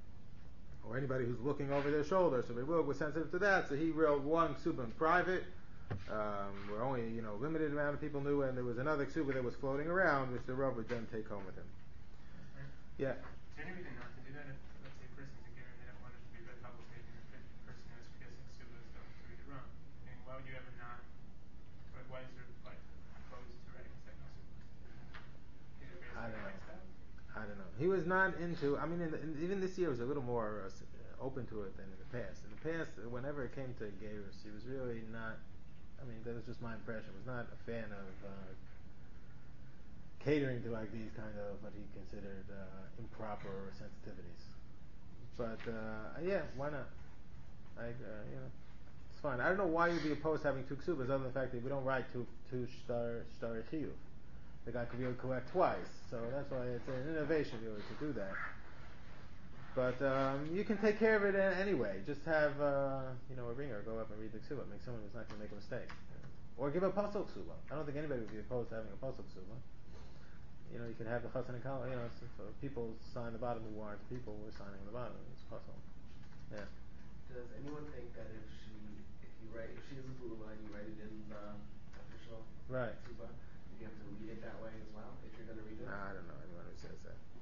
Or anybody who's looking over their shoulder. So Rabbi Willig was sensitive to that, so he wrote one ksuba in private, um, where only you know limited amount of people knew, and there was another ksuba that was floating around, which the Rav would then take home with him. Yeah. Is there any reason not to do that if, let's say, a person's a ger and they don't want it to be read publicly, and the person who is forgetting Suba is going to read it wrong? I mean, why would you ever not, why, why is there, like, opposed to writing a second Suba? Is it I don't basically know. against that? I don't know. He was not into, I mean, in the, in, even this year was a little more uh, open to it than in the past. In the past, whenever it came to Gerus, he was really not, I mean, that was just my impression, was not a fan of uh, catering to like these kind of what he considered uh, improper sensitivities. But uh, yeah, why not? I, uh, you know, it's fine. I don't know why you'd be opposed to having two ksubas, other than the fact that we don't write two two shtar shtar chiyuv. The guy could really collect twice, so that's why it's an innovation really to do that. But um, you can take care of it anyway. Just have uh, you know a ringer go up and read the ksuba, make someone who's not going to make a mistake, or give a pasuk ksuba. I don't think anybody would be opposed to having a pasuk ksuba. You know, you can have the chassan and kala. You know, so, so people sign the bottom who aren't people were signing the bottom. It's possible. Yeah. Does anyone think that if she, if you write, if she is a bula and you write it in the official Right. tuba, you have to read it that way as well? If you're going to read it? I don't know anyone who says that.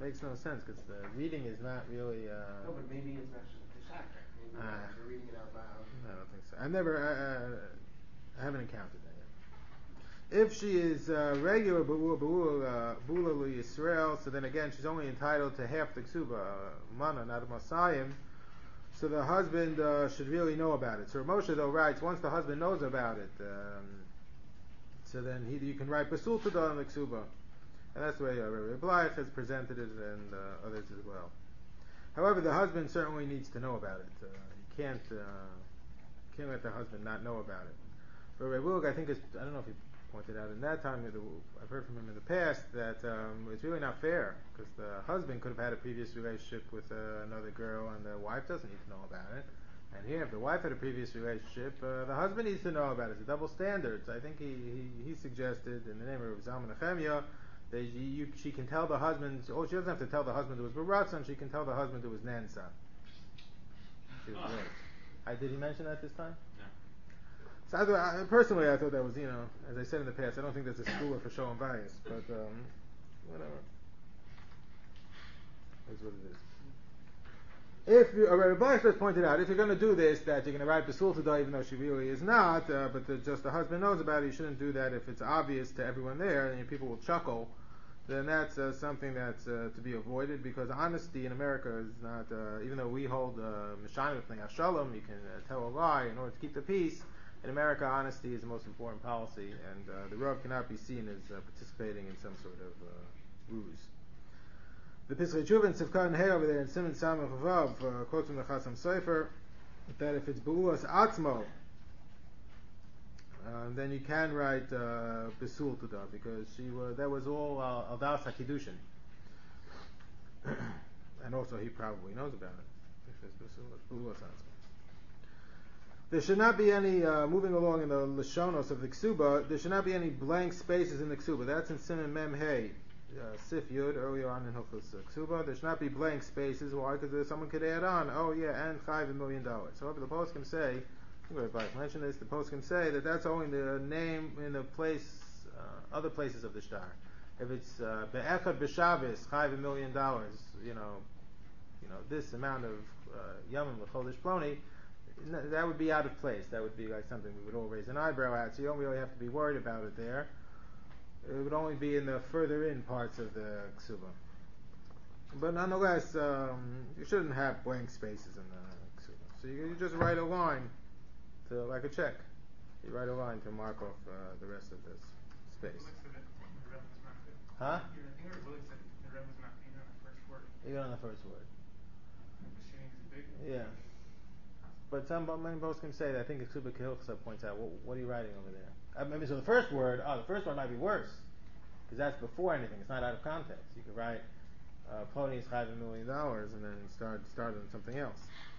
makes no sense because the reading is not really. Uh, No, but maybe it's not just the shakra. Maybe Ah. uh, you're reading it out loud. I don't think so. I never. Uh, I haven't encountered that yet. If she is uh, regular bula bula bula Yisrael, so then again she's only entitled to half the ksuba, uh, mana, not a masayim. So the husband uh, should really know about it. So Moshe though writes, once the husband knows about it, um, so then he, you can write basul tada on the ksuba, and that's the way uh, Rabbi Blythe has presented it, and uh, others as well. However, the husband certainly needs to know about it. Uh, you can't uh, can't let the husband not know about it. But Rabbi Wilg, I think, is, I don't know if he pointed out in that time, I've heard from him in the past, that um, it's really not fair, because the husband could have had a previous relationship with uh, another girl, and the wife doesn't need to know about it. And here, if the wife had a previous relationship, uh, the husband needs to know about it. It's a double standard. So I think he, he, he suggested, in the name of Zalman Nehemiah, that you, you, she can tell the husband, oh, she doesn't have to tell the husband it was Baratzon, she can tell the husband it was Nansa. She was Oh. right. I, did he mention that this time? No. So I, thought- I, personally, I thought that was, you know, as I said in the past, I don't think there's a school for Shalom bias, but um, whatever. Is what it is. If you, uh, Rabbi Blythe pointed out, if you're going to do this, that you're going to write Basul Tada even though she really is not, uh, but the, just the husband knows about it, you shouldn't do that if it's obvious to everyone there, and people will chuckle, then that's uh, something that's uh, to be avoided, because honesty in America is not, uh, even though we hold Mishanim uh, Shalom, you can uh, tell a lie in order to keep the peace. In America, honesty is the most important policy, and uh, the Rav cannot be seen as uh, participating in some sort of uh, ruse. The Pesach Chuvin Sivkan Hey over there in Simon Samach Vav uh, quotes from the Chasam Sofer that if it's B'ulas Atzmo, uh, then you can write uh, Besul Tudah, because she was, that was all uh, Aldas HaKiddushin. And also he probably knows about it. If it's Besul, it's B'ulas Atzmo. There should not be any, uh, moving along in the Lashonos of the Ksuba, there should not be any blank spaces in the Ksuba. That's in Simon Mem Hey. Uh, Sif Yud earlier on in Hilchos uh, Ksuba. There should not be blank spaces. Why? Because someone could add on, oh yeah, and five a million dollars. However, the poskim say, I think I've mentioned this, the poskim say that that's only the name in the place, uh, other places of the shtar. If it's be'echad b'Shabbos, five a million dollars, you know, you know this amount of uh, yamim l'chodesh ploni, that would be out of place. That would be like something we would all raise an eyebrow at. So you don't really have to be worried about it there. It would only be in the further in parts of the ksuba. But nonetheless, um, you shouldn't have blank spaces in the ksuba. So you, you just write a line to, like a check. You write a line to mark off uh, the rest of this space. Willis said that the Rebbe was not good. Huh? Yeah, I think Willis said the Rebbe was not even on the first word. Even on the first word. The shading is big. Yeah. But some, but many both can say that. I think Ksuba Kehilchasa points out, what, what are you writing over there? I mean, so the first word, oh, the first word might be worse, because that's before anything. It's not out of context. You could write, uh, Ploni is five a million dollars, and then start start on something else.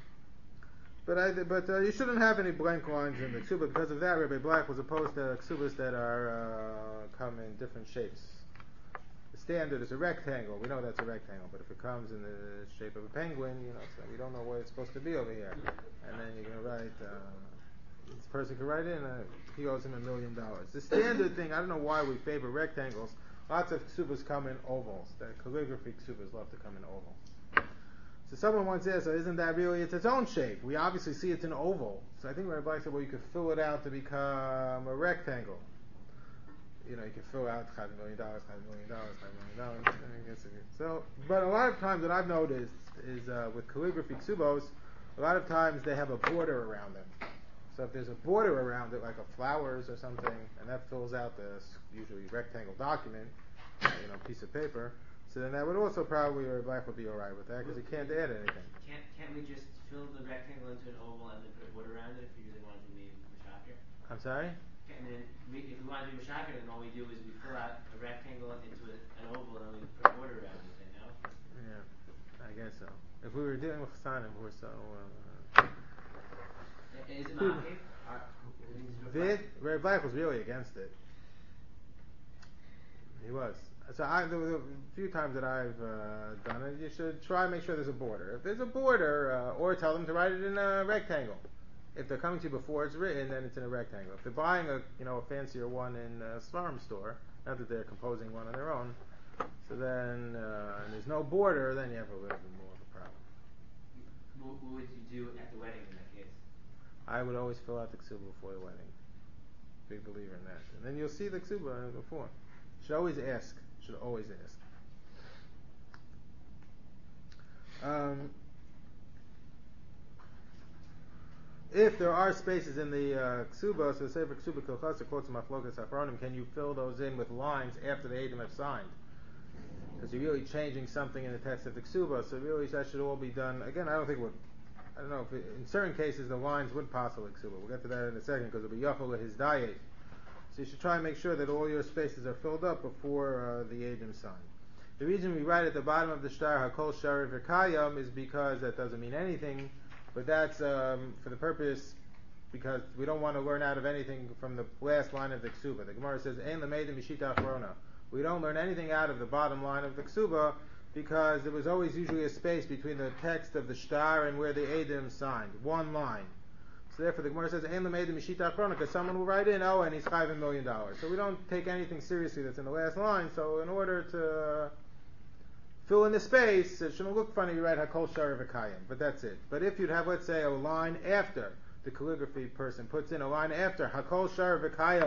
But I, but uh, you shouldn't have any blank lines in the Ksuba. Because of that, Rabbi Black was opposed to Ksubas that are uh, come in different shapes. The standard is a rectangle. We know that's a rectangle, but if it comes in the shape of a penguin, you know, so we don't know what it's supposed to be over here. And then you're going to write, uh, this person could write in, uh, he owes him a million dollars. The standard thing, I don't know why we favor rectangles. Lots of ksubas come in ovals. The calligraphy ksubas love to come in ovals. So someone once asked, so isn't that really, it's its own shape? We obviously see it's an oval. So I think Rabbi Black said, well, you could fill it out to become a rectangle. You know, you can fill out five million dollars, five million dollars, five million dollars. I guess it is. So, but a lot of times what I've noticed is uh, with calligraphy ksubos, a lot of times they have a border around them. So if there's a border around it, like a flowers or something, and that fills out the usually rectangle document, uh, you know, piece of paper, so then that would also probably, or Black would be all right with that, because you can't add anything. Can't can't we just fill the rectangle into an oval and then put a border around it if we really want to be Mashakir? I'm sorry? And then we, if we want to do Mashakir, then all we do is we fill out a rectangle into a, an oval and we put a border around it. Then no? Yeah, I guess so. If we were dealing with Chasanim, we're so. Uh, Is it Ma'akev? Vid, Ray Black was really against it. He was. So I, the, the few times that I've uh, done it, you should try and make sure there's a border. If there's a border, uh, or tell them to write it in a rectangle. If they're coming to you before it's written, then it's in a rectangle. If they're buying a, you know, a fancier one in a farm store, not that they're composing one on their own, So then, uh, and there's no border, then you have a little bit more of a problem. What, what would you do at the wedding in that case? I would always fill out the ksuba before the wedding. Big believer in that. And then you'll see the ksuba before. Should always ask. Should always ask. Um, if there are spaces in the uh, ksuba, so say for ksuba kilchasa quotes machlokas achronim, can you fill those in with lines after the Edom have signed? Because you're really changing something in the text of the ksuba, so really that should all be done. Again, I don't think it would. I don't know if it, in certain cases the lines would pass like ksuba. We'll get to that in a second because it'll be yachol with his diet. So you should try and make sure that all your spaces are filled up before uh, the Edom sign. The reason we write at the bottom of the shtar Hakol Shari V'Kayam is because that doesn't mean anything, but that's um, for the purpose because we don't want to learn out of anything from the last line of the ksuba. The Gemara says Ein Lameidim Mishita Achrona. We don't learn anything out of the bottom line of the ksuba because there was always usually a space between the text of the shtar and where the Edom signed, one line. So therefore the Gemara says Ein Lameidim Mishita Achrona because someone will write in, oh, and he's five a million dollars. So we don't take anything seriously that's in the last line. So in order to fill in the space, it shouldn't look funny, you write Hakol Shari V'Kayim, but that's it. But if you'd have, let's say, a line after, the calligraphy person puts in a line after, Hakol Shari V'Kayim,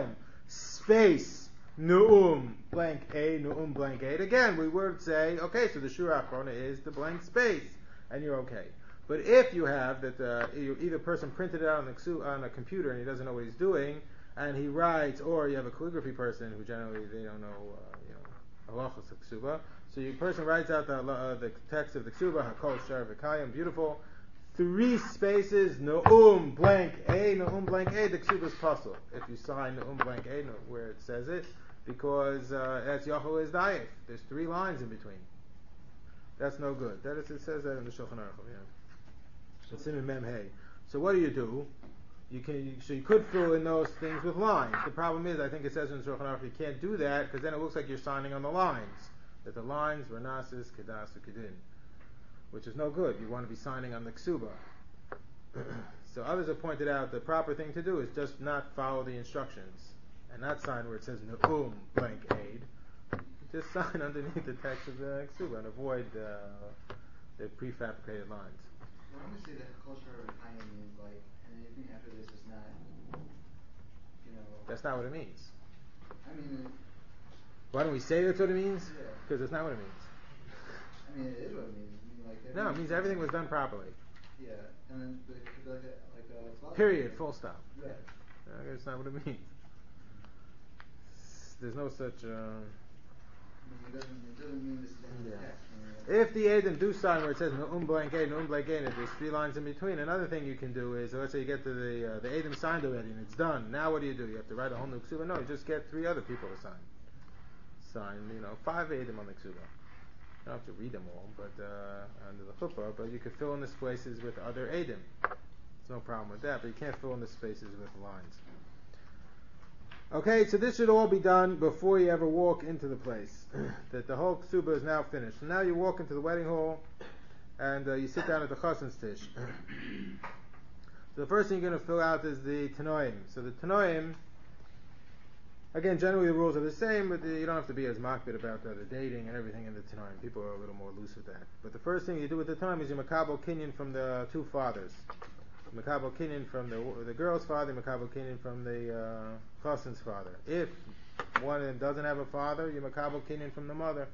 space, Nu'um, blank A, Nu'um, blank A, again, we would say, okay, so the Shura Achrona is the blank space, and you're okay. But if you have that uh, either person printed it out on, the, on a computer and he doesn't know what he's doing, and he writes, or you have a calligraphy person who generally, they don't know, uh, you know, halachos of ksuba. So your person writes out the, uh, the text of the ksuba, Hakol Shar V'Kayim, beautiful. Three spaces, No'um blank A, No'um blank A, the ksuba is puzzle. If you sign No'um blank A, no, where it says it, because uh, that's Yachol is Dayif. There's three lines in between. That's no good. That is, it says that in the Shulchan Aruch, yeah. It's in Mem Hey. So what do you do? You can, so you could fill in those things with lines. The problem is, I think it says in Shulchan Aruch, you can't do that because then it looks like you're signing on the lines. That the lines were nasis, kedas, kedin, which is no good. You want to be signing on the ksuba. So others have pointed out the proper thing to do is just not follow the instructions and not sign where it says Ne'um blank aid. Just sign underneath the text of the ksuba and avoid uh, the prefabricated lines. Why don't we say that culture of Hayim means like, and anything after this is not, you know. That's not what it means. I mean. It, Why don't we say that's what it means? Yeah. Because it's not what it means. I mean, it is what it means. I mean, like, no, it means everything was done properly. Yeah, and then but it could be like a, like a period, full stop. Right. Uh, that's not what it means. There's no such. Uh, I mean, it doesn't. It doesn't mean this is the yeah. text. I mean, if the Edom do sign where it says Nu'um blank A, Nu'um blank A, and there's three lines in between, another thing you can do is, let's say you get to the uh, the Edom signed already and it's done. Now what do you do? You have to write a whole new ksuba? No, you just get three other people to sign. Sign, you know, five Edom on the ksuba. You don't have to read them all, but uh, under the chuppah, but you can fill in the spaces with other Edom. There's no problem with that, but you can't fill in the spaces with lines. Okay, so this should all be done before you ever walk into the place. That the whole ksuba is now finished. So now you walk into the wedding hall, and uh, you sit down at the chasen's tish. So the first thing you're going to fill out is the tanoim. So the tanoim, again, generally the rules are the same, but the, you don't have to be as makbid about uh, the dating and everything in the tanoim. People are a little more loose with that. But the first thing you do with the tanoim is you makabel kinyan from the two fathers. Makabel kinyan from the the girl's father, makabel kinyan from the uh, chasen's father. If one of them doesn't have a father, you makabel kinyan from the mother.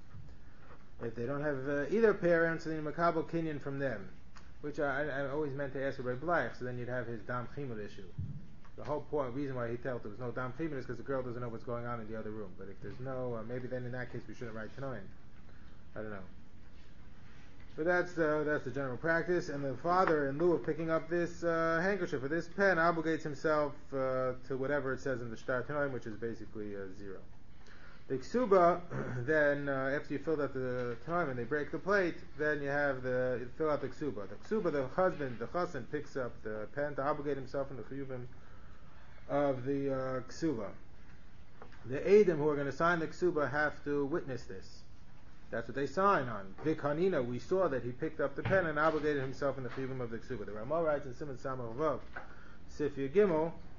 If they don't have uh, either parents, then you makabel kinyan from them. Which I, I always meant to ask Rabbi Bleich, so then you'd have his dam chimel issue. The whole point, reason why he felt there was no dam chimel is because the girl doesn't know what's going on in the other room. But if there's no, uh, maybe then in that case we shouldn't write tanoim. I don't know. But that's the, that's the general practice, and the father, in lieu of picking up this uh, handkerchief or this pen, obligates himself uh, to whatever it says in the shtar tanoim, which is basically uh, zero. The ksuba, then uh, after you filled out the tanoim and they break the plate, then you have the you fill out the ksuba. The ksuba, the husband, the chassan, picks up the pen to obligate himself in the chiyuvim of the uh, ksuba. The Edom who are going to sign the ksuba have to witness this. That's what they sign on. Vikhanina, we saw that he picked up the pen and obligated himself in the chiyuvim of the ksuba. The Ramah writes in Simon Samach Vav, Sifya Gimel,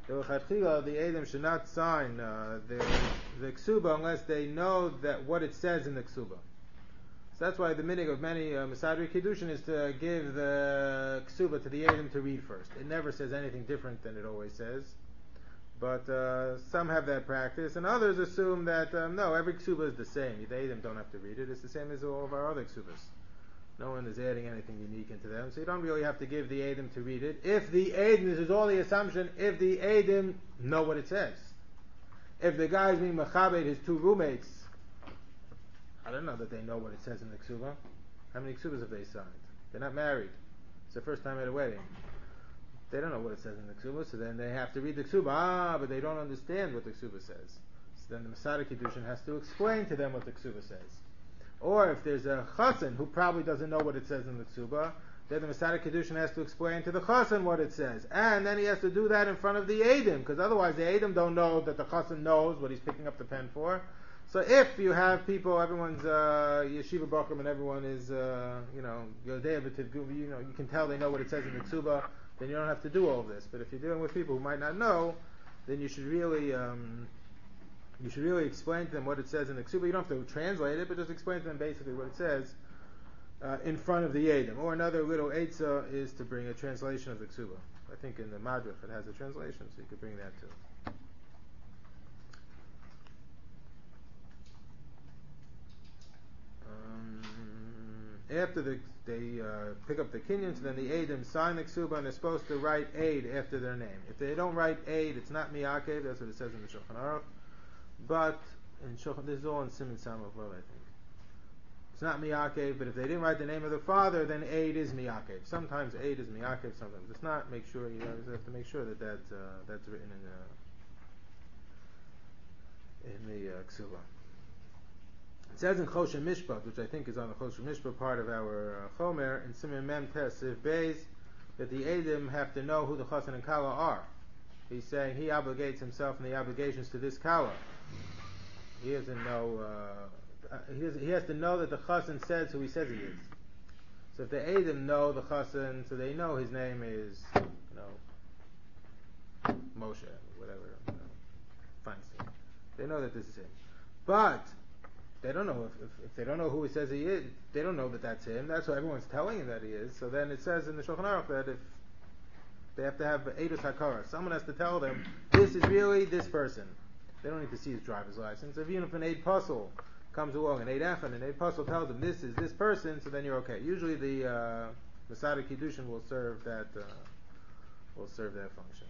the lechatchila, the Edom should not sign uh, the the ksuba unless they know that what it says in the ksuba. So that's why the minig of many uh, Masadri Kiddushin is to give the ksuba to the Edom to read first. It never says anything different than it always says. But uh, some have that practice, and others assume that, um, no, every ksuba is the same. The Edom don't have to read it. It's the same as all of our other ksubas. No one is adding anything unique into them. So you don't really have to give the Edom to read it. If the Edom, this is all the assumption, if the Edom know what it says. If the guy is being machabed his two roommates, I don't know that they know what it says in the ksuba. How many ksubas have they signed? They're not married. It's the first time at a wedding. They don't know what it says in the ksuba, so then they have to read the ksuba. Ah, but they don't understand what the ksuba says. So then the Masada Kiddushin has to explain to them what the ksuba says. Or if there's a chassan who probably doesn't know what it says in the ksuba, then the Masada Kiddushin has to explain to the chassan what it says. And then he has to do that in front of the Edom, because otherwise the Edom don't know that the chassan knows what he's picking up the pen for. So if you have people, everyone's uh, yeshiva bakum and everyone is, uh, you know, you know, you can tell they know what it says in the ksuba, then you don't have to do all of this. But if you're dealing with people who might not know, then you should really, um, you should really explain to them what it says in the ksuba. You don't have to translate it, but just explain to them basically what it says uh, in front of the Edom. Or another little eitzah is to bring a translation of the ksuba. I think in the Madrich it has a translation, so you could bring that too. After the, they uh, pick up the kinyan, so then the Edom sign the ksuba, and they're supposed to write aid after their name. If they don't write aid, it's not miyakev. That's what it says in the Shulchan Aruch. But in Shulchan, this is all in Siman Samach Vav, I think. It's not miyakev, but if they didn't write the name of the father, then aid is miyakev. Sometimes aid is miyakev, sometimes it's not. Make sure you always have to make sure that that uh, that's written in the in the uh, ksuba. It says in Choshen Mishpat, which I think is on the Choshen Mishpat part of our uh, Chomer, in Siman Mem Tes Siv Beis, that the Edom have to know who the Chassan and Kala are. He's saying he obligates himself and the obligations to this Kala. He doesn't know, uh, he, has, he has to know that the Chassan says who he says he is. So if the Edom know the Chassan, so they know his name is, you know, Moshe, whatever, you know, Feinstein. They know that this is him. But they don't know if, if, if they don't know who he says he is, they don't know that that's him. That's why everyone's telling him that he is. So then it says in the Shulchan Aruch that if they have to have Eidus HaKara, someone has to tell them this is really this person. They don't need to see his driver's license. If even if an Eid Puzzle comes along, an Eid Effen, an Eid Puzzle tells them this is this person, so then you're okay. Usually the uh, Masada Kiddushin will serve that uh, will serve that function.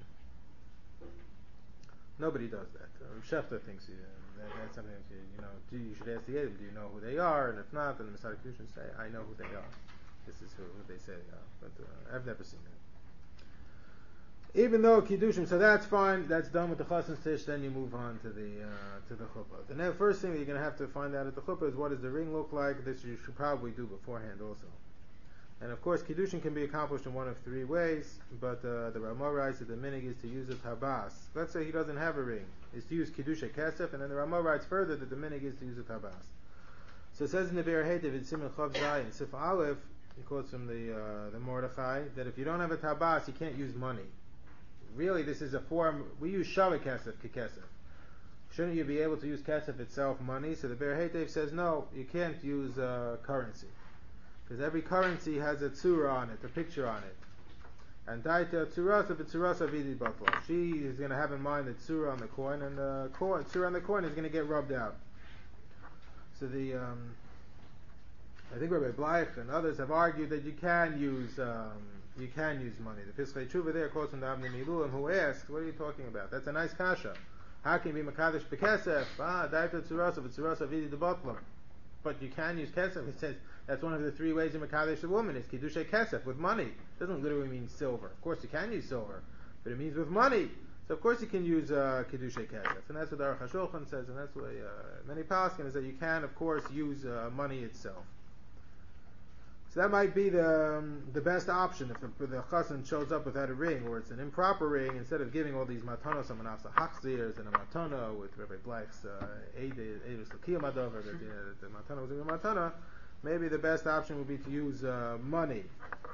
Nobody does that. Um, Shefta thinks he, uh, that, that's something that you, you know. Do you should ask the Edom, do you know who they are? And if not, then the Masada Kiddushin say, I know who they are. This is who, who they say they are. But uh, I've never seen that. Even though Kiddushin, so that's fine. That's done with the Chassan Tish. Then you move on to the uh, to the chuppah. The now, first thing that you're going to have to find out at the chuppah is what does the ring look like. This you should probably do beforehand also. And of course, Kiddushin can be accomplished in one of three ways, but uh, the Ramah writes that the minig is to use a tabas. Let's say he doesn't have a ring, is to use Kiddushay Kesef, and then the Ramah writes further that the minig is to use a tabas. So it says in the Be'er Heitev, in Siman Chav Zayin, Sif Aleph, he quotes from the uh, the Mordechai, that if you don't have a tabas, you can't use money. Really, this is a form, we use Shavah Kesef, Kekesef. Shouldn't you be able to use Kesef itself, money? So the Be'er Heitev says, no, you can't use uh, currency. Because every currency has a tzura on it, a picture on it. And daita tzurasa b'tzurasa v'idi batla. She is going to have in mind the tzura on the coin, and the coin, tzura on the coin is going to get rubbed out. So the, um, I think Rabbi Bleich and others have argued that you can use, um, you can use money. The Pischei Tshuva there quotes from the Avnei Miluim, who asks, what are you talking about? That's a nice kasha. How can you be makadosh b'kesef? Ah, daita tzurasa b'tzurasa v'idi batla. But you can use kesef. It says that's one of the three ways in Mekadesh a woman is Kiddushay Kesef, with money. It doesn't literally mean silver. Of course you can use silver, but it means with money. So of course you can use uh, Kiddushay Kesef. And that's what Aruch HaShulchan says, and that's what uh, many Paskin is that you can, of course, use uh, money itself. So that might be the um, the best option if the, the chassan shows up without a ring, or it's an improper ring. Instead of giving all these matanos, a manasa hachzirs and a matana with Rabbi Bleich's Eidus L'Kiyam Adover, that the matana was a matana. Maybe the best option would be to use uh, money.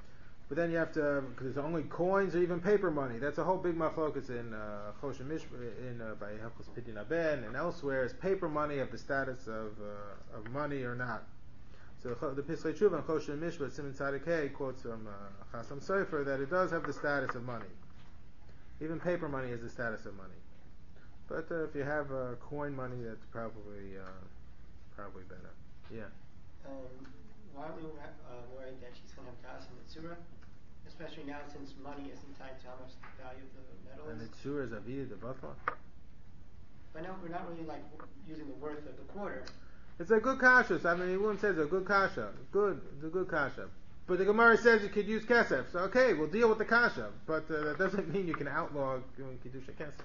But then you have to, because there's only coins or even paper money. That's a whole big machlokas in uh, Choshen Mishpat, in uh, by Hilchos Pidyon Haben and elsewhere. Is paper money of the status of uh, of money or not? So the Pischei Tshuva and Choshen Mishpat Siman Tzadik Hey quotes from uh, Chasam Sofer that it does have the status of money. Even paper money has the status of money. But uh, if you have uh, coin money, that's probably uh, probably better. Yeah. Um, why are we uh, worried that she's going to have das in the tzura? Especially now since money isn't tied to how much the value of the metal And the is. tzura is aviyah the butler. But now we're not really like w- using the worth of the quarter. It's a good kasha. So, I mean, he wouldn't say it's a good kasha. Good, it's a good kasha. But the Gemara says you could use kesef. So okay, we'll deal with the kasha. But uh, that doesn't mean you can outlaw doing kiddusha kesef.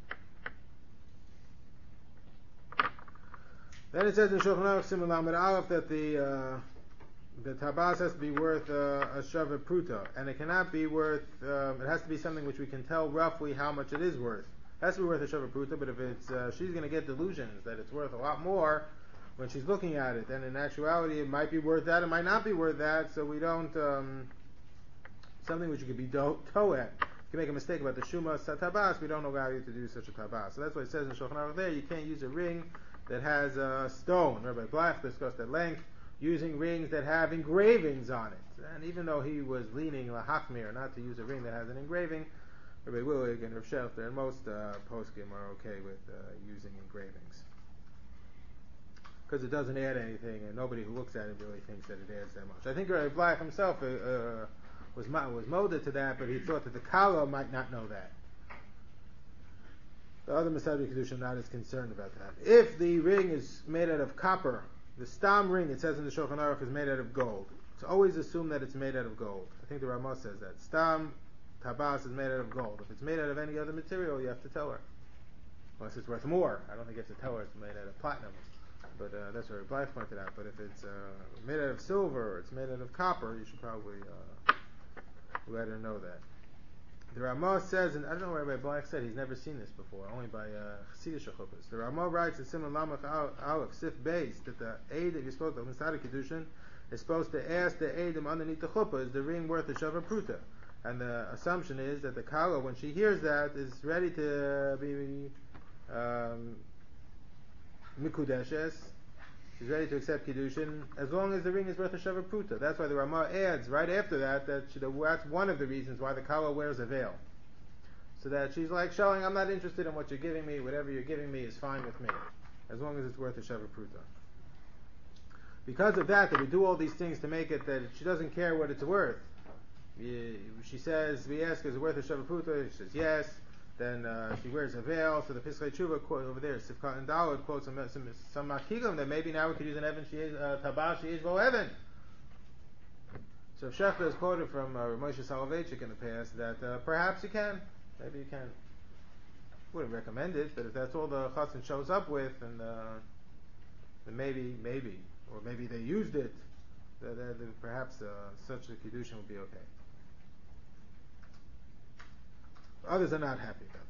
Then it says in Shulchan Aruch Siman Lamed Aleph that the uh, the tabas has to be worth uh, a shava pruta, and it cannot be worth. Um, it has to be something which we can tell roughly how much it is worth. It has to be worth a shava pruta, but if it's uh, she's going to get delusions that it's worth a lot more when she's looking at it, then in actuality it might be worth that, it might not be worth that. So we don't um, something which you could be do- toe at. You can make a mistake about the shuma tabas. We don't allow you to do such a tabas. So that's why it says in Shulchan Aruch there you can't use a ring that has a stone. Rabbi Black discussed at length using rings that have engravings on it. And even though he was leaning lahachmir not to use a ring that has an engraving, Rabbi Willig and Rav Shelter and most uh, poskim are okay with uh, using engravings. Because it doesn't add anything, and nobody who looks at it really thinks that it adds that much. I think Rabbi Black himself uh, uh, was was molded to that, but he thought that the Kala might not know that. The other Masabri Kedusha are not as concerned about that. If the ring is made out of copper, the stam ring, it says in the Shulchan Aruch, is made out of gold. It's always assumed that it's made out of gold. I think the Ramah says that. Stam tabas is made out of gold. If it's made out of any other material, you have to tell her. Unless it's worth more. I don't think you have to tell her it's made out of platinum. But uh, that's what Blythe pointed out. But if it's uh, made out of silver or it's made out of copper, you should probably uh, let her know that. The Ramah says, and I don't know where Rabbi Black said, he's never seen this before, only by uh, Chassidish Chuppahs. The Ramah writes in Siman Lamach Aleph, Sif Beis, that the aid that you're supposed to, Masada Kiddushin, is supposed to ask the aidim underneath the chuppah, is the ring worth a shava pruta? And the assumption is that the Kala, when she hears that, is ready to be um, Mikudeshes, she's ready to accept Kiddushin, as long as the ring is worth a shava pruta. That's why the Ramah adds, right after that, that she, that's one of the reasons why the Kala wears a veil. So that she's like showing, I'm not interested in what you're giving me, whatever you're giving me is fine with me, as long as it's worth a shava pruta. Because of that, that we do all these things to make it that she doesn't care what it's worth. She says, we ask, is it worth a shava pruta? She says yes. Then uh, she wears a veil. So the Pischei Tshuva quote over there, Sifkat and Dalad quotes some some, some makigim that maybe now we could use an Evan she is uh, Tabal she is Bo Evan. So Shechta is quoted from uh, Moshe Soloveitchik in the past that uh, perhaps you can, maybe you can. Wouldn't recommend it, but if that's all the chassan shows up with, and uh, then maybe, maybe, or maybe they used it, that, that, that perhaps uh, such a kiddushin would be okay. Others are not happy about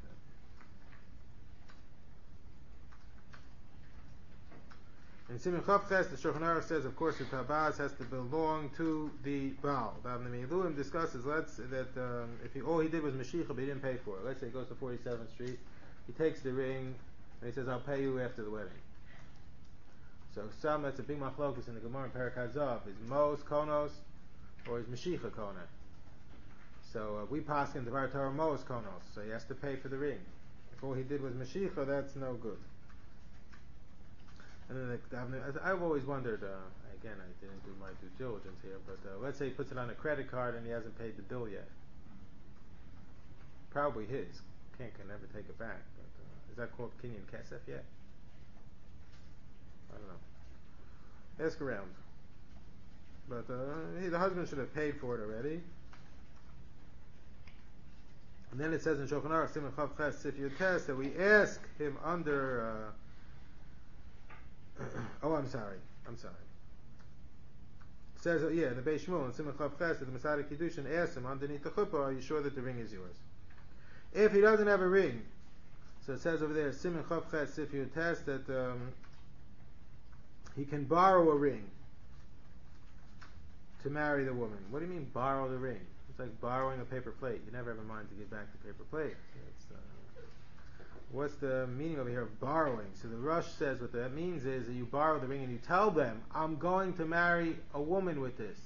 that. In Siman Chav Ches, the Shulchan Aruch says, of course, the tabaz has to belong to the Baal. The Avnei Miluim discusses let's that um, if he, all he did was Mashiach, but he didn't pay for it. Let's say he goes to forty-seventh Street, he takes the ring, and he says, "I'll pay you after the wedding." So some, that's a big machlokus in the Gemara in Perek Hazav, is Mos Konos or is Mashiach Kona. So uh, we pass in the Devar Torah Mos Konos, so he has to pay for the ring. If all he did was Mashiach, that's no good. And then the, the, I've always wondered, uh, again, I didn't do my due diligence here, but uh, let's say he puts it on a credit card and he hasn't paid the bill yet. Probably his. Can't can never take it back. But uh, is that called Kinyan Kesef yet? I don't know. Ask around. But uh, he, the husband should have paid for it already. And then it says in Shulchan Aruch, Siman Chav Ches, if you test that we ask him under. Uh, oh, I'm sorry. I'm sorry. It says, uh, yeah, the Beis Shmuel and Siman Chav Ches, that the Masada Kiddushin asks him underneath the chuppah, are you sure that the ring is yours? If he doesn't have a ring, so it says over there, Siman Chav Ches, if you test that um, he can borrow a ring to marry the woman. What do you mean borrow the ring? It's like borrowing a paper plate. You never have a mind to give back the paper plate. It's, uh, what's the meaning over here of borrowing? So the Rush says what that means is that you borrow the ring and you tell them, I'm going to marry a woman with this.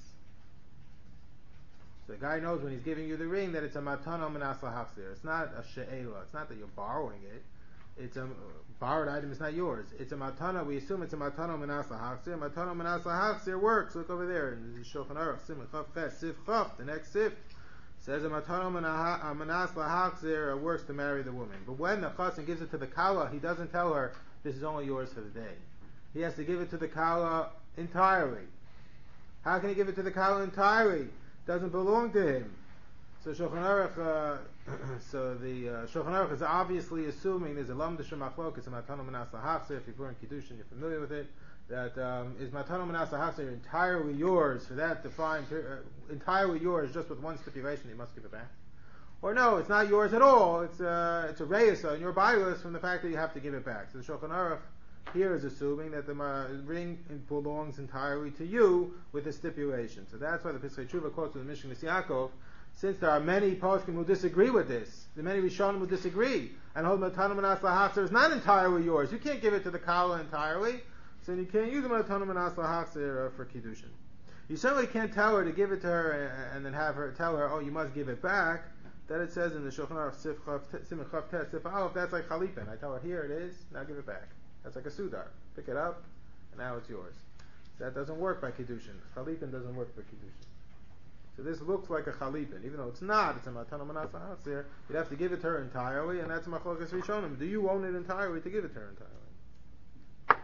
So the guy knows when he's giving you the ring that it's a matana minas lahachzir. It's not a she'ela. It's not that you're borrowing it. It's a borrowed item. It's not yours. It's a matana. We assume it's a matana minas lahachzir. Matana minas lahachzir works. Look over there in the Shulchan Aruch. Simon Chaf Ches Sif Chaf. The next Sif says a matana minas lahachzir works to marry the woman. But when the chassan gives it to the kala, he doesn't tell her this is only yours for the day. He has to give it to the kala entirely. How can he give it to the kala entirely? Doesn't belong to him. So Shulchan Aruch, uh, so the uh, Shulchan Aruch is obviously assuming there's a lam d'shem machlokes, a matana minas lahachzir. If you're in Kiddushin, you're familiar with it. That um, is matana minas lahachzir entirely yours for that defined, uh, entirely yours, just with one stipulation: you must give it back. Or no, it's not yours at all. It's uh, it's a reisa, and you're biased from the fact that you have to give it back. So the Shulchan Aruch here is assuming that the uh, ring belongs entirely to you with a stipulation. So that's why the Pesach Tshuva quotes in the Mishnah Yaakov, since there are many poskim who disagree with this, the many Rishonim who disagree, and hold matana minas lahachzir is not entirely yours. You can't give it to the kala entirely, so you can't use the matana minas lahachzir uh, for kiddushin. You certainly can't tell her to give it to her and, and then have her tell her, oh, you must give it back. That it says in the Shulchan Aruch Sif Chav Tes Sif Aleph, that's like chalipin. I tell her, here it is, now give it back. That's like a sudar. Pick it up, and now it's yours. That doesn't work by kiddushin. Chalipin doesn't work by kiddushin. So this looks like a chalipin, even though it's not. It's a matana minas lahachzir. You'd have to give it to her entirely, and that's machlokas rishonim. Do you own it entirely to give it to her entirely?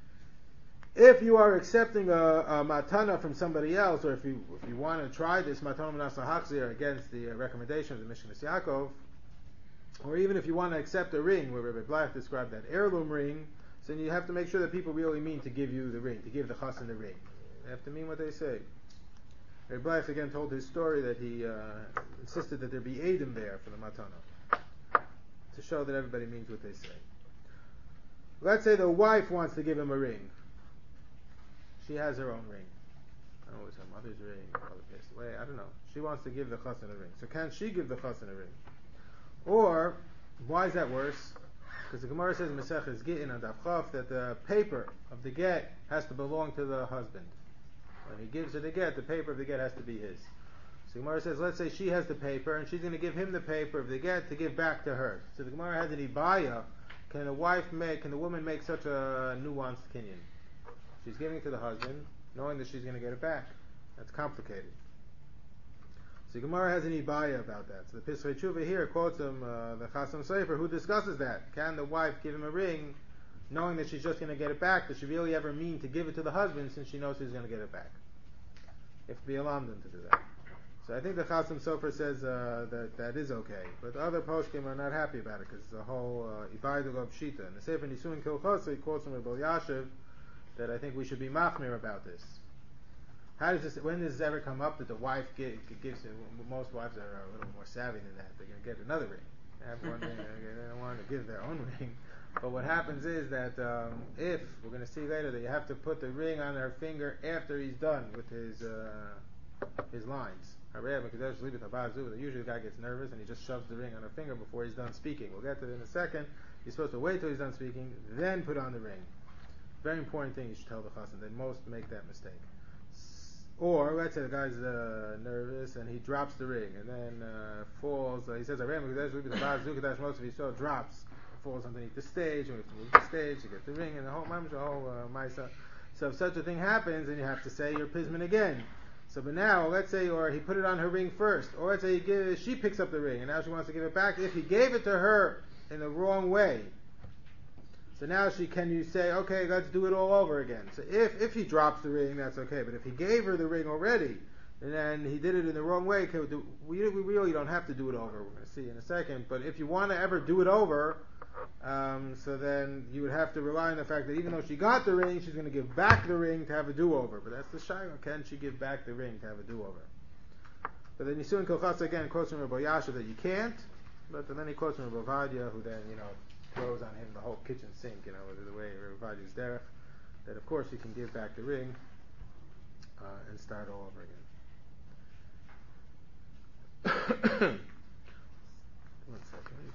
If you are accepting a, a matana from somebody else, or if you if you want to try this matana minas lahachzir against the uh, recommendation of the Mishnah Yaakov, or even if you want to accept a ring, where Rabbi Black described that heirloom ring, so you have to make sure that people really mean to give you the ring, to give the chassan the ring. They have to mean what they say. Rabbi Black again told his story that he uh, insisted that there be edim there for the matana, to show that everybody means what they say. Let's say the wife wants to give him a ring. She has her own ring. I don't know, it's her mother's ring, her mother passed away, I don't know. She wants to give the chassan a ring. So can she give the chassan a ring? Or, why is that worse? Because the Gemara says in Maseches Gittin on Daf Chaf that the paper of the get has to belong to the husband. When he gives her the get, the paper of the get has to be his. So the Gemara says, let's say she has the paper, and she's going to give him the paper of the get to give back to her. So the Gemara has an ibaya. Can the wife make, can the woman make such a nuanced kinyan? She's giving it to the husband, knowing that she's going to get it back. That's complicated. So Gemara has an ibaya about that. So the Pesach Tshuva here quotes him, uh, the Chasam Sofer, who discusses that. Can the wife give him a ring, knowing that she's just going to get it back? Does she really ever mean to give it to the husband since she knows he's going to get it back? You have to be alamdan to do that. So I think the Chasam Sofer says uh, that that is okay. But the other poskim are not happy about it because the whole ibaya uh, of Shita. And the Sefer Nisuin Kilchos, he quotes from Rabbi Yashiv that I think we should be machmir about this. How does this? When does this ever come up that the wife give, gives it? Most wives are a little more savvy than that. They're going to get another ring. They have one ring. They don't want to give their own ring. But what happens is that um, if we're going to see later that you have to put the ring on her finger after he's done with his uh, his lines. Usually the guy gets nervous and he just shoves the ring on her finger before he's done speaking. We'll get to it in a second. You're supposed to wait till he's done speaking, then put on the ring. Very important thing you should tell the chassan. They most make that mistake. Or let's say the guy's uh, nervous and he drops the ring and then uh, falls. Uh, he says, most of his show drops, falls underneath the stage, and we have to move the stage to get the ring and the whole the whole uh, maisa. So if such a thing happens, then you have to say your pisman again. So, but now let's say, or he put it on her ring first, or let's say he gives, she picks up the ring and now she wants to give it back. If he gave it to her in the wrong way, so now she can you say, okay, let's do it all over again. So if if he drops the ring, that's okay. But if he gave her the ring already, and then he did it in the wrong way, we, we really don't have to do it over. We're going to see in a second. But if you want to ever do it over, um, so then you would have to rely on the fact that even though she got the ring, she's going to give back the ring to have a do-over. But that's the shayla. Can she give back the ring to have a do-over? But then Yisuin Kilchas again quotes from Rabbi Yasha that you can't. But then he quotes from Rabbi Vadia, who then, you know, throws on him the whole kitchen sink, you know, the way everybody's derech, that of course he can give back the ring uh, and start all over again. One second.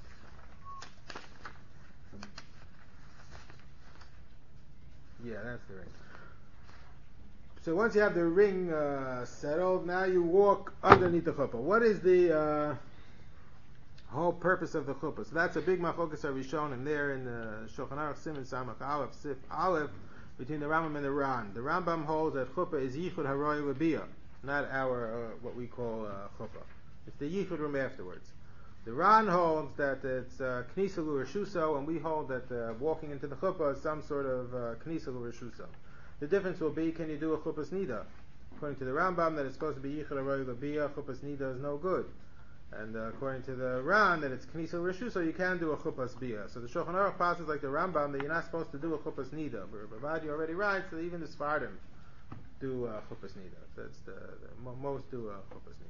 Yeah, that's the ring. So once you have the ring uh, settled, now you walk underneath the chuppah. What is the uh, whole purpose of the chuppah? So that's a big machlokas Rishon, and there in the Shulchan Aruch Siman Samach Aleph Sif Aleph between the Rambam and the Ran. The Rambam holds that chuppah is yichud haroy lebiyah, not our uh, what we call uh, chuppah. It's the yichud room afterwards. The Ran holds that it's uh, knisa l'rishuso, and we hold that uh, walking into the chuppah is some sort of uh, knisa l'rishuso. The difference will be, can you do a chuppahs nida? According to the Rambam, that it's supposed to be yichud haroy lebiyah, chuppahs nida is no good. And uh, according to the Ran, that it's knisa l'rishuso, you can do a chuppahs biyah. So the Shulchan Aruch passes like the Rambam that you're not supposed to do a chuppahs nida. But Bavadi already writes that even the Sfardim do uh, chuppahs nida. That's the, the most do a chuppahs nida.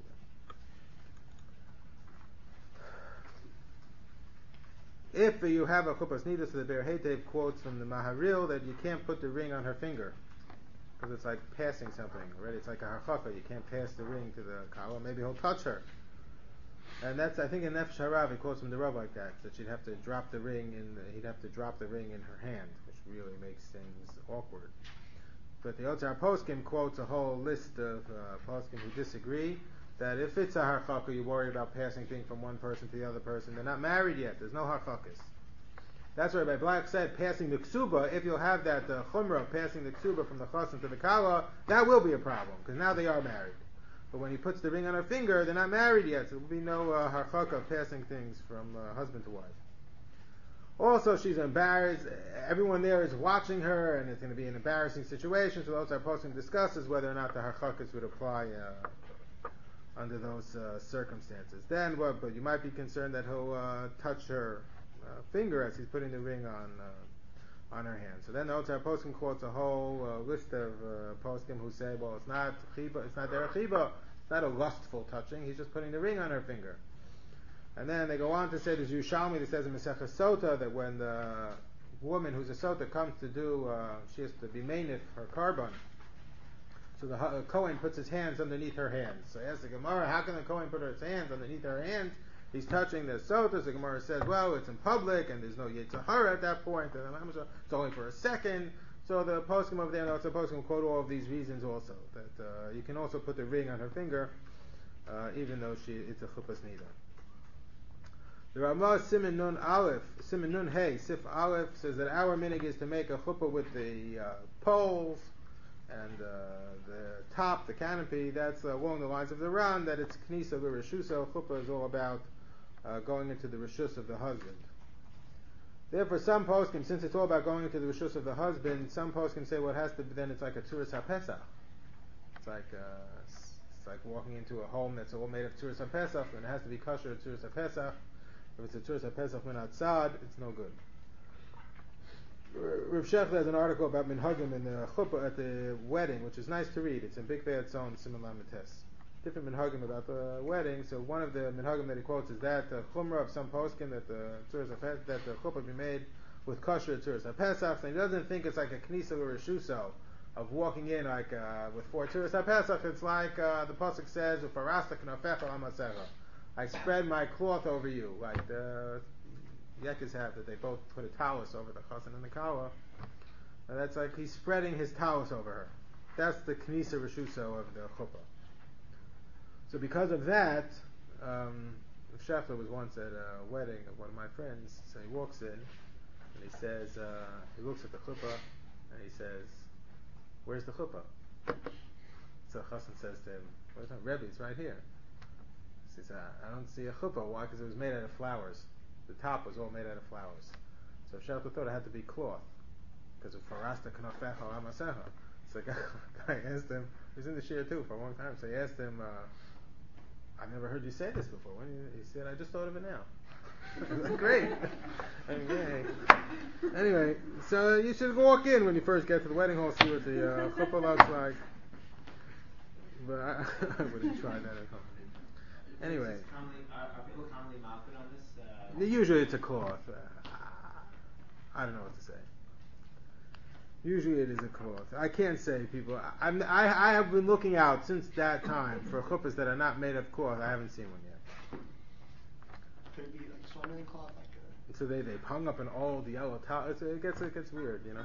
If you have a chuppahs nida, so the Ber Heitev quotes from the Maharil that you can't put the ring on her finger because it's like passing something. Already, it's like a harchafa. You can't pass the ring to the kala. Maybe he'll touch her, and that's I think in Nefesh Harav he quotes from the Rav like that. That she'd have to drop the ring in. The, he'd have to drop the ring in her hand, which really makes things awkward. But the Otzar Poskim quotes a whole list of uh, poskim who disagree. That if it's a harchaka, you worry about passing things from one person to the other person. They're not married yet. There's no harchakas. That's why Rabbi Black said passing the ksuba, if you'll have that uh, chumrah, passing the ksuba from the chassan to the kala, that will be a problem, because now they are married. But when he puts the ring on her finger, they're not married yet, so there will be no uh, harchaka passing things from uh, husband to wife. Also, she's embarrassed. Everyone there is watching her, and it's going to be an embarrassing situation, so those are posting discusses whether or not the harchakas would apply uh, under those uh, circumstances. Then, well, but you might be concerned that he'll uh, touch her uh, finger as he's putting the ring on uh, on her hand. So then the Otzar Poskim quotes a whole uh, list of uh, poskim who say, well, it's not chiba, it's not derech chiba, it's not a lustful touching. He's just putting the ring on her finger. And then they go on to say there's Yerushalmi that says in Masechah Sota that when the woman who's a Sota comes to do, uh, she has to be mainif her carbon. So the uh, Kohen puts his hands underneath her hands. So asks the Gemara, how can the Kohen put his hands underneath her hands? He's touching the Sota. The Gemara says, well, it's in public and there's no Yitzhahara at that point. And it's only for a second. So the poskim over there, the also poskim quote all of these reasons also. That uh, you can also put the ring on her finger, uh, even though she it's a chuppahs nida. The Ramah Siman Nun Aleph, Siman Nun Hey, Sif Aleph says that our minig is to make a chuppah with the uh, poles and uh, the top, the canopy. That's uh, along the lines of the Ran, that it's knisa l'rishuso. Chuppah is all about uh, going into the rishus of the husband. Therefore, some poskim, since it's all about going into the rishus of the husband, some poskim say, well, it has to be, then it's like a tzuras hapesach. It's like uh, it's like walking into a home that's all made of tzuras hapesach, and it has to be kosher tzuras hapesach. If it's a tzuras hapesach min atzad, it's no good. Rav Shechler has an article about minhagim in the chuppah at the wedding, which is nice to read. It's in Big Be'etzon own Siman Lametes. Different minhagim about the wedding. So one of the minhagim that he quotes is that the chumrah of some poskim that the tzuras hapesach, that the chuppah be made with kosher tzuras hapesach, and he doesn't think it's like a knisa or a shuso of walking in like uh, with four tzuras hapesach. It's like uh, the pasuk says, "Ufarasta knafecha lamasecha." I spread my cloth over you, like the Yekes have, that they both put a talus over the chassan and the kala. And that's like he's spreading his talus over her. That's the knisa rishuso of the chuppah. So because of that, um, Shefler was once at a wedding of one of my friends. So he walks in and he says, uh, he looks at the chuppah and he says, "Where's the chuppah?" So chassan says to him, "Where's my Rebbe? It's right here." He says, "I don't see a chuppah." Why? Because it was made out of flowers. The top was all made out of flowers. So Shefler thought it had to be cloth, because of farasta knafecha lamasecha. So the guy asked him, he was in the shir too for a long time, so he asked him, uh, "I've never heard you say this before." When you, he said, "I just thought of it now." Great. Okay. Anyway, so you should walk in when you first get to the wedding hall, see what the uh, chuppah looks like. But I, I wouldn't try that at home. Anyway. Commonly, are, are people commonly mounted on this? Uh, Usually it's a cloth. Uh, I don't know what to say. Usually it is a cloth. I can't say, people. I, I'm, I, I have been looking out since that time for chuppahs that are not made of cloth. I haven't seen one yet. Could it be like a swimming cloth, like a... So they they've hung up an old yellow towel. It's, it gets it gets weird, you know.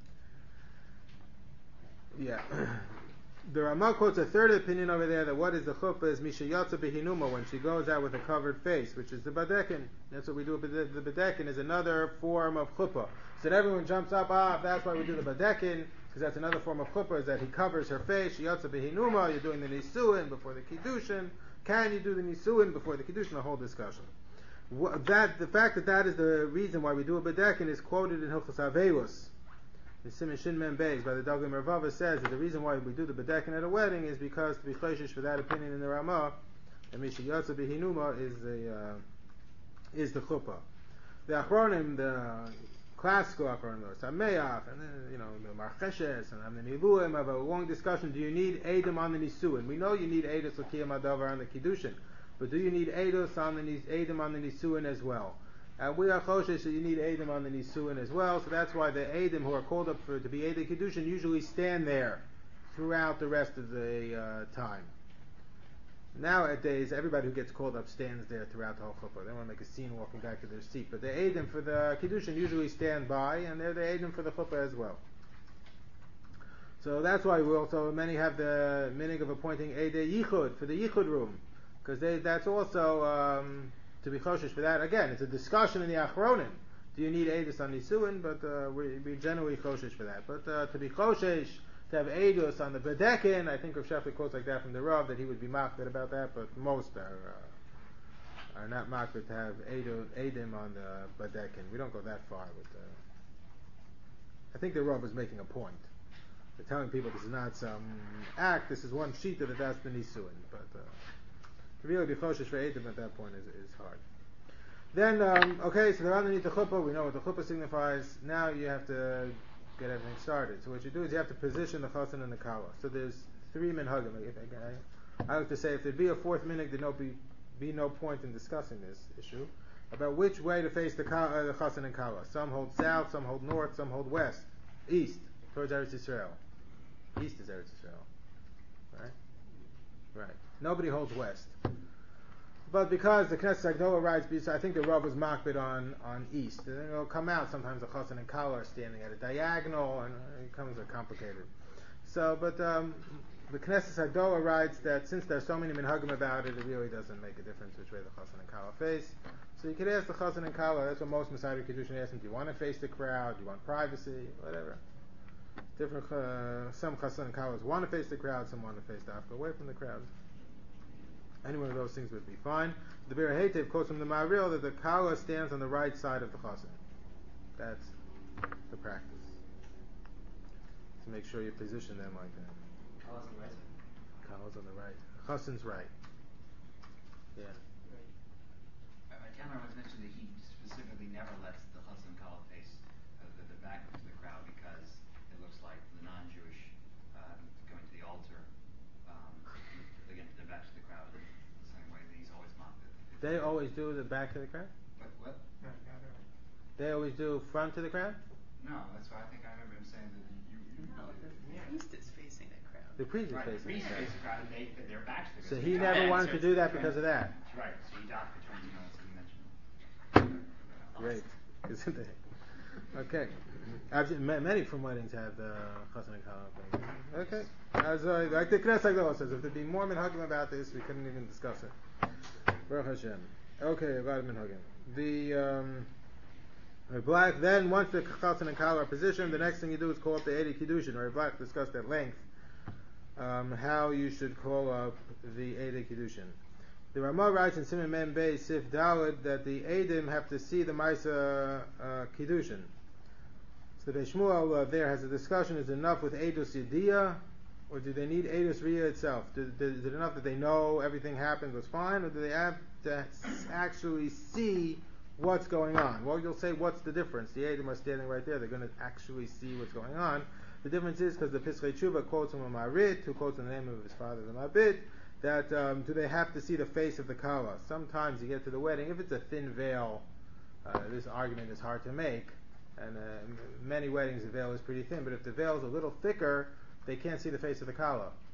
Yeah. The Ramah quotes a third opinion over there that what is the chuppah is mishayatza behinuma, when she goes out with a covered face, which is the badekin. That's what we do. The, the badekin is another form of chuppah. So that everyone jumps up, ah, that's why we do the badekin, because that's another form of chuppah, is that he covers her face. Shayatza behinuma, you're doing the nisuin before the kiddushin. Can you do the nisuin before the kiddushin? A whole discussion. What, that the fact that that is the reason why we do a badekin is quoted in Hilchos Aveus. The Siman Shin Mem Beis by the Dalgei Mervava says that the reason why we do the bedekin at a wedding is because to be choshish for that opinion in the Ramah, and Misha Yotza Behinuma is the uh, is the chuppah. The Achronim, the classical Achronim, the Sameach, and then you know the Marcheshes and the Niluim have a long discussion. Do you need Edom on the Nisuin? We know you need Eidos L'Kiyam Adavar on the Kiddushin, but do you need Eidos on the Edom on the Nisuin as well? Uh, we are choshesh, so you need Edom on the Nisuin as well, so that's why the Edom who are called up for to be Edom Kiddushin usually stand there throughout the rest of the uh, time. Nowadays, everybody who gets called up stands there throughout the whole chuppah. They want to make a scene walking back to their seat, but the Edom for the Kiddushin usually stand by, and they're the Edom for the chuppah as well. So that's why we also, many have the meaning of appointing Edei Yichud for the Yichud room, because that's also... Um, to be choshesh for that. Again, it's a discussion in the Achronim. Do you need Eidos on Nisuin? But uh, we, we generally choshesh for that. But uh, to be choshesh, to have Eidos on the Bedekin, I think Rav Shefli quotes like that from the Rav, that he would be makbid about that, but most are uh, are not makbid to have Eidim on the Bedekin. We don't go that far with the... I think the Rav was making a point. They're telling people this is not some act, this is one shita that that's the Nisuin. But... Uh, To really be choshesh for Eidim at that point is, is hard. Then, um, okay, so they're underneath the chuppah. We know what the chuppah signifies. Now you have to get everything started. So what you do is you have to position the chassan and the kala. So there's three minhagim. I like to say if there'd be a fourth minhag, there'd no be, be no point in discussing this issue about which way to face the, ka, uh, the chassan and kala. Some hold south, some hold north, some hold west, east, towards Eretz Yisrael. East is Eretz Yisrael. Right? Right. Nobody holds west. But because the Knesset Agdola writes, I think the Rav was makbid on, on east. And then it'll come out, sometimes the chassan and kala are standing at a diagonal, and it becomes uh, complicated. So, but um, the Knesset Agdola writes that since there's so many minhagim about it, it really doesn't make a difference which way the chassan and kala face. So you could ask the chassan and kala, that's what most Masadi Kiddushin ask them, do you want to face the crowd, do you want privacy, whatever. Different, uh, some chassan and kalas want to face the crowd, some want to face the afka, away from the crowd. Any one of those things would be fine. The Bir Hatev quotes from the Ma'aril that the kala stands on the right side of the chassan. That's the practice. To make sure you position them like that. Kala's on the right side. Kala's on the right. Chassan's right. Yeah. Rabbi Tamer was mentioned that he specifically never lets the chassan kala face uh, the, the back to the crowd because it looks like the non-Jewish uh, going to the altar. Um, again, the back to the crowd. They always do the back to the crowd? What? What? No, no, no. They always do front to the crowd? No, that's why I think I remember him saying that you... you No, the yeah. priest is facing the crowd. The priest is right, facing the priest the crowd. faces the crowd and they, they're back to the So crowd. he never wanted to do that because of that? Right, so he docked the twenty minutes that he mentioned. Great. Isn't it? Okay. Actually, many from weddings have the chassan and kala thing. Okay. As uh, like the Knesset Agdola says, if there'd be more minhagim about this, we couldn't even discuss it. Baruch Hashem. Okay, about minhagim. The um, Black. Then once the chassan and kala are positioned, the next thing you do is call up the Edei Kiddushin. Or Black discussed at length um, how you should call up the Edei Kiddushin. The Ramah writes in Siman Mem Beis Sif Daled that the Eidim have to see the Maisa uh, Kiddushin. So the Beis Shmuel uh, there has a discussion: is it enough with Eidos Yediyah, or do they need Eidos Riyah itself? Do, do, is it enough that they know everything happened was fine, or do they have to actually see what's going on? Well, you'll say, what's the difference? The Eidim are standing right there; they're going to actually see what's going on. The difference is because the Pischei Tshuva quotes from a Marit, who quotes in the name of his father, the Mabit, that um, do they have to see the face of the kala? Sometimes you get to the wedding, if it's a thin veil, uh, this argument is hard to make, and uh, m- many weddings the veil is pretty thin, but if the veil is a little thicker, they can't see the face of the kala.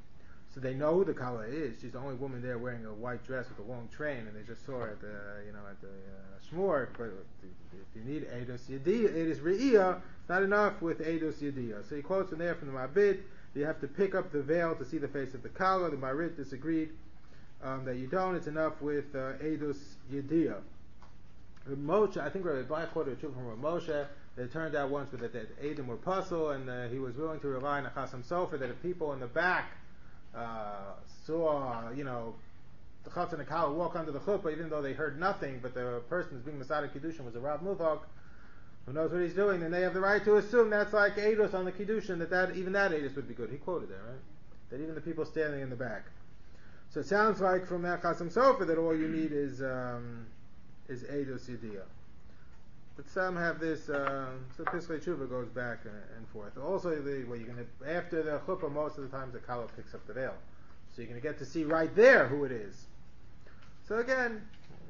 So they know who the kala is. She's the only woman there wearing a white dress with a long train, and they just saw her at the, you know, at the uh, shmur. But if you need Eidos Yediyah, Eidos Re'iyah, it's not enough with Eidos Yediyah. So he quotes from there from the Mabit, you have to pick up the veil to see the face of the kala. The Marit disagreed um, that you don't. It's enough with uh, Eidos Yediyah. Moshe, I think Rabbi Black quoted a truth from Moshe. It turned out once that the Eidim were puzzle, and uh, he was willing to rely on a Chasam Sofer, that if people in the back uh, saw, you know, the Chutz and the Kala walk under the chuppah, even though they heard nothing, but the person who's being Masada Kiddushin was a Rav Muvok, who knows what he's doing, then they have the right to assume that's like Eidos on the Kiddushin, that, that even that Eidos would be good. He quoted that, right? That even the people standing in the back. So it sounds like from that Chasam Sofer that all you need is um, is Eidos Yediyah. But some have this, uh, so Pischei Tshuva goes back and, and forth. Also, the, well, you're gonna, after the chuppah, most of the times the kala picks up the veil. So you're going to get to see right there who it is. So again,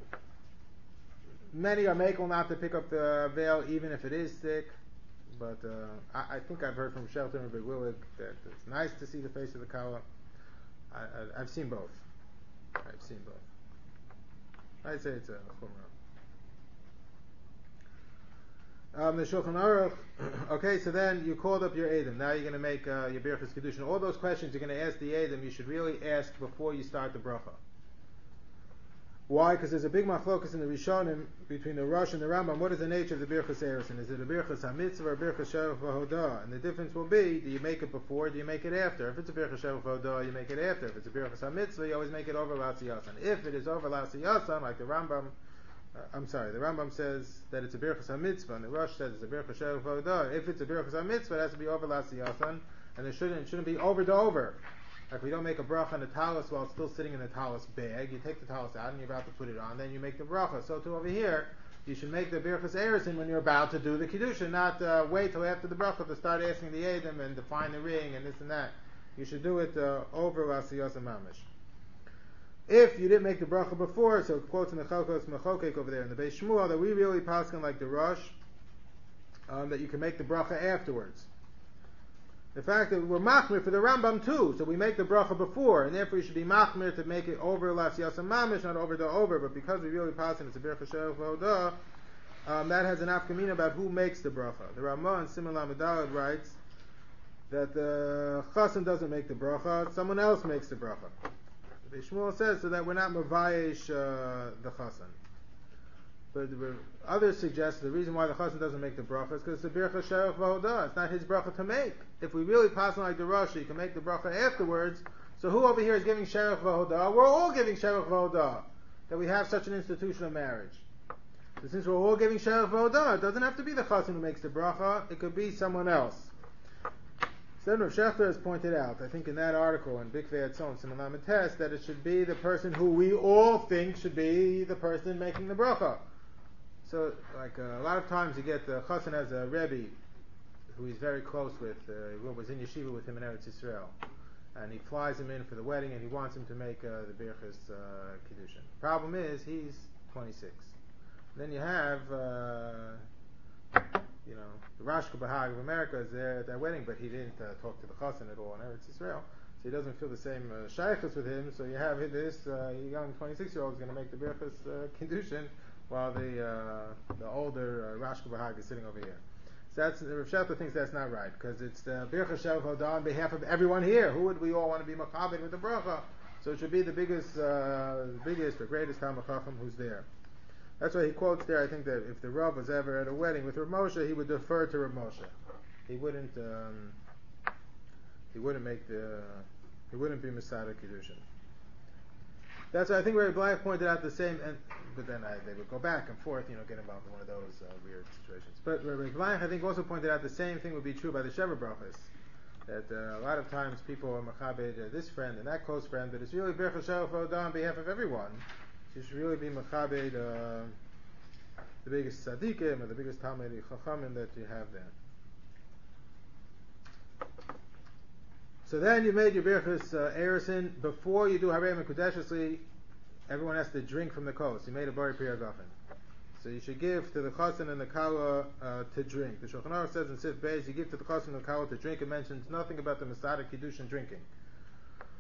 many are makel not to pick up the veil even if it is thick. But uh, I, I think I've heard from Shelton and Big Willig that it's nice to see the face of the kala. I, I, I've seen both. I've seen both. I'd say it's a chumrah. Um, the Shulchan Aruch. Okay, so then you called up your Edom. Now you're going to make uh, your Birchas Kedushin. All those questions you're going to ask the Edom, you should really ask before you start the bracha. Why? Because there's a big machlokas in the Rishonim between the Rosh and the Rambam. What is the nature of the Birchas Eresin? Is it a Birchas HaMitzvah or a Birchas Shavach V'Hodah? And the difference will be, do you make it before, do you make it after? If it's a Birchas Shavach V'Hodah, you make it after. If it's a Birchas HaMitzvah, you always make it over Latsi Yasan. If it is over Latsi Yasan, like the Rambam, Uh, I'm sorry, the Rambam says that it's a Birchas HaMitzvah, and the Rosh says it's a Birchas Shavach V'Hodah. If it's a Birchas HaMitzvah, it has to be over Latsi Yasan, and it shouldn't, it shouldn't be over to over. Like we don't make a bracha on the talis while it's still sitting in the talis bag. You take the talis out and you're about to put it on, then you make the bracha. So too over here, you should make the Birchas Eresin when you're about to do the Kiddushin, not uh, wait till after the bracha to start asking the Edom and define the ring and this and that. You should do it uh, over Latsi Yasan Mamish. If you didn't make the bracha before, so it quotes in the Chalkos Mechokek over there in the Beis Shmuel, that we really paskin like the Rosh, um, that you can make the bracha afterwards. The fact that we're machmir for the Rambam too, so we make the bracha before, and therefore you should be machmir to make it over Las Yasam Mamish, not over the over, but because we really paskin it's a Birchas Shavach V'Hodah, um, that has an afkamina about who makes the bracha. The Ramah in Siman Lamed Daled writes that the Chassan doesn't make the bracha, someone else makes the bracha. The Shmuel says so that we're not mavayish uh, the chassan. But the, others suggest the reason why the chassan doesn't make the bracha is because it's a bircha shavach v'hodah. It's not his bracha to make. If we really pass on like the Rosh, you can make the bracha afterwards. So who over here is giving shavach v'hodah? We're all giving shavach v'hodah. That we have such an institution of marriage. So since we're all giving shavach v'hodah, it doesn't have to be the chassan who makes the bracha. It could be someone else. Then Rav Shechter has pointed out, I think in that article in Big Ve'atzon, Siman Lamed Tes, that it should be the person who we all think should be the person making the bracha. So, like uh, a lot of times you get the chassan has a rebbe who he's very close with, uh, who was in yeshiva with him in Eretz Yisrael, and he flies him in for the wedding, and he wants him to make uh, the Birchas uh, Kiddushin. Problem is, he's twenty-six. Then you have. Uh, You know, the Rosh Bahag of America is there at that wedding, but he didn't uh, talk to the chassan at all in Eretz Yisrael, so he doesn't feel the same uh, shaykhus with him. So you have this uh, young twenty-six-year-old is going to make the Birchas uh, Kiddushin, while the uh, the older uh, Rosh Bahag is sitting over here. So that's Rav Shechter thinks that's not right because it's the Birchas Shavach V'Hodah on behalf of everyone here. Who would we all want to be makabed with the bracha? So it should be the biggest, uh, the biggest or greatest Talmid Chacham who's there. That's why he quotes there, I think that if the Rav was ever at a wedding with Rav Moshe, he would defer to Rav Moshe. He wouldn't, um, he wouldn't make the, he wouldn't be Masada Kiddushin. That's why I think Rabbi Black pointed out the same, and, but then I, they would go back and forth, you know, get involved in one of those uh, weird situations. But Rabbi Black, I think, also pointed out the same thing would be true by the Sheva Brachas. That uh, a lot of times people are machabed uh, this friend and that close friend, but it's really Birchas Shavach V'Hodah on behalf of everyone. You should really be machabed uh, the biggest tzaddikim or the biggest Talmid Chachamim that you have there. So then you made your Birchas uh, Eresin. Before you do Harei Mekudeshesli, everyone has to drink from the kos. You made a Bari Pri Hagafen. So you should give to the chassan and the kala uh, to drink. The Shulchan Aruch says in Sif Beis, you give to the chassan and the kala to drink. It mentions nothing about the Masada Kiddushin drinking.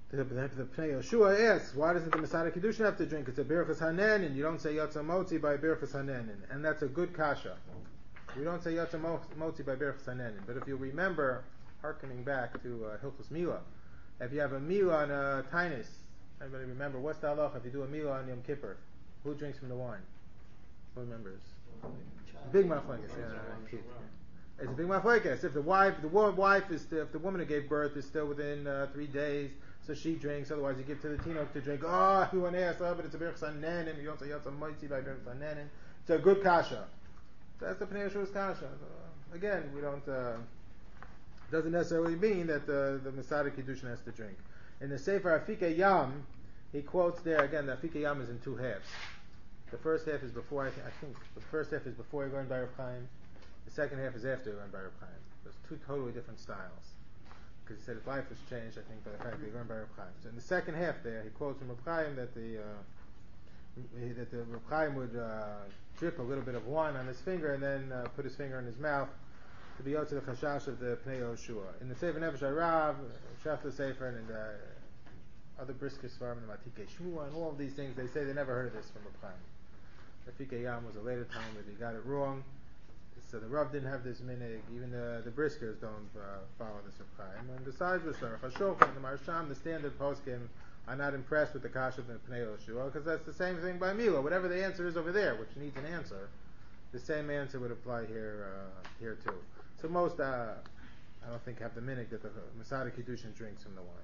The, the, the Pnei Yoshua asks, why doesn't the Masada Kiddushin have to drink? It's a Birchas Hanenin. You don't say Yotza Motzi by Birchas Hanenin. And that's a good kasha. We don't say Yotza Motzi by Birchas Hanenin. But if you remember, hearkening back to uh, Hilchos Mila, if you have a Mila and a Tainis, everybody remember, what's the halacha if you do a Mila on Yom Kippur? Who drinks from the wine? Who remembers? Big mafleges. Yeah, it's a big mafleges. If the wife, the woman, wife is still, if the woman who gave birth is still within uh, three days, so she drinks. Otherwise, you give to the teenage to drink. Oh, everyone asks, oh, but it's a birch sanenin. You don't say yotza moitzi by birch sanenin. It's a good kasha. That's the Pnei Yeshua's kasha. Uh, again, we don't. Uh, doesn't necessarily mean that uh, the Masada Kiddushin has to drink. In the Sefer Afike Yam, he quotes there again. The Afike Yam is in two halves. The first half is before, I, th- I think, the first half is before you learn by Rav Chaim. The second half is after you learn by Rav Chaim. There's two totally different styles. Because he said his life was changed, I think, by the fact that he learned by Rav Chaim. So in the second half there, he quotes from Rav Chaim that the, uh, he, that the Rav Chaim would uh, drip a little bit of wine on his finger and then uh, put his finger in his mouth to be out to the chashash of the Pnei Yoshua. In the Sefer Nefesh HaRav, Shafla Sefer, and in the other Brisker Svarim, and the Matikei Shmua, and all of these things, they say they never heard of this from Rav Chaim. Rafika Yam was a later time where he got it wrong, so the Rav didn't have this minig. Even the the Briskers don't uh, follow this Rav Chaim. And besides the Shlomo Hashulchan and the Marsham, the standard poskim are not impressed with the kasha of the Pnei Yoshua because that's the same thing by Mila. Whatever the answer is over there, which needs an answer, the same answer would apply here uh, here too. So most, uh, I don't think, have the minig that the Masada Kiddushin drinks from the wine.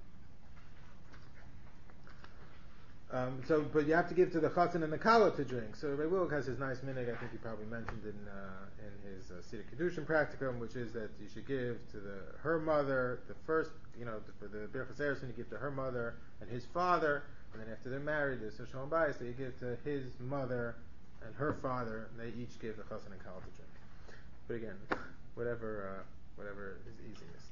Um, so, but you have to give to the chassan and the kala to drink. So Rebbe Wilk has his nice minig. I think he probably mentioned in uh, in his uh, Seder Kiddushin practicum, which is that you should give to the her mother the first, you know, for the Birchas Eresin, you give to her mother and his father, and then after they're married, there's a shalom bayis, so you give to his mother and her father, and they each give the chassan and kala to drink. But again, whatever uh, whatever is easiest.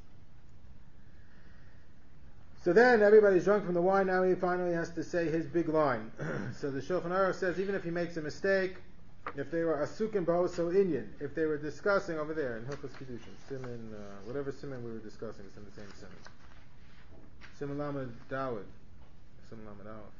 So then everybody's drunk from the wine. Now he finally has to say his big line. So the Shulchan Aruch says even if he makes a mistake, if they were asukim ba'oso inyan, if they were discussing over there in Hilchos Kiddushin, Siman, uh, whatever Siman we were discussing, it's in the same Siman. Siman Lamed Dawid, Siman Lamed Aleph.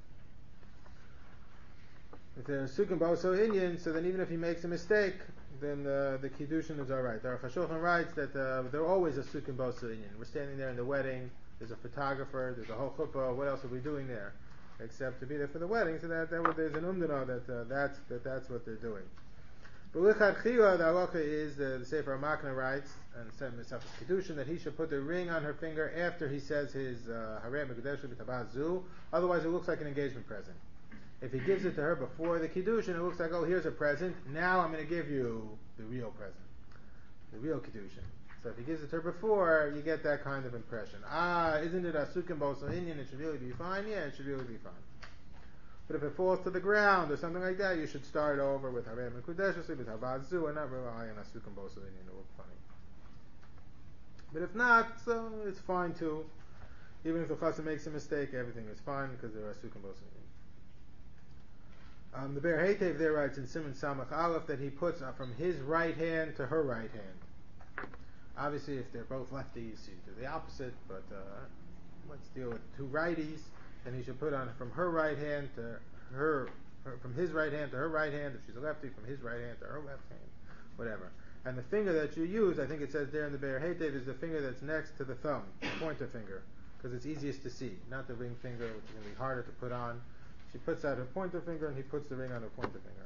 If they're asukim ba'oso inyan, so then even if he makes a mistake, then uh, the Kiddushin is all right. The Aruch HaShulchan writes that uh, they're always asukim ba'oso inyan. We're standing there in the wedding. There's a photographer, there's a whole chuppah, what else are we doing there? Except to be there for the wedding, so that, that there's an umdana that, uh, that's, that that's what they're doing. But lichatchila, the halacha is, uh, the Sefer HaMakna writes, and said Mesachas Kiddushin, that he should put the ring on her finger after he says his Harei Mekudesh B'Tabaz Zu, otherwise it looks like an engagement present. If he gives it to her before the Kiddushin, it looks like, oh, here's a present, now I'm going to give you the real present, the real Kiddushin. So if he gives it to her before, you get that kind of impression. Ah, isn't it asukim b'oso inyan? It should really be fine. Yeah, it should really be fine. But if it falls to the ground or something like that, you should start over with harei mekudesh with havazu and not rely on asukim b'oso inyan. It will look funny. But if not, so it's fine too. Even if the chassan makes a mistake, everything is fine because they're asukim b'oso inyan. Um, the Ber Heitev there writes in Siman Samach Aleph that he puts uh, from his right hand to her right hand. Obviously, if they're both lefties, you do the opposite, but uh, let's deal with two righties. Then he should put on from her right hand to her, her, from his right hand to her right hand, if she's a lefty, from his right hand to her left hand, whatever. And the finger that you use, I think it says there in the Ber Heitev, is the finger that's next to the thumb, the pointer finger, because it's easiest to see, not the ring finger, which is going to be harder to put on. She puts out her pointer finger, and he puts the ring on her pointer finger.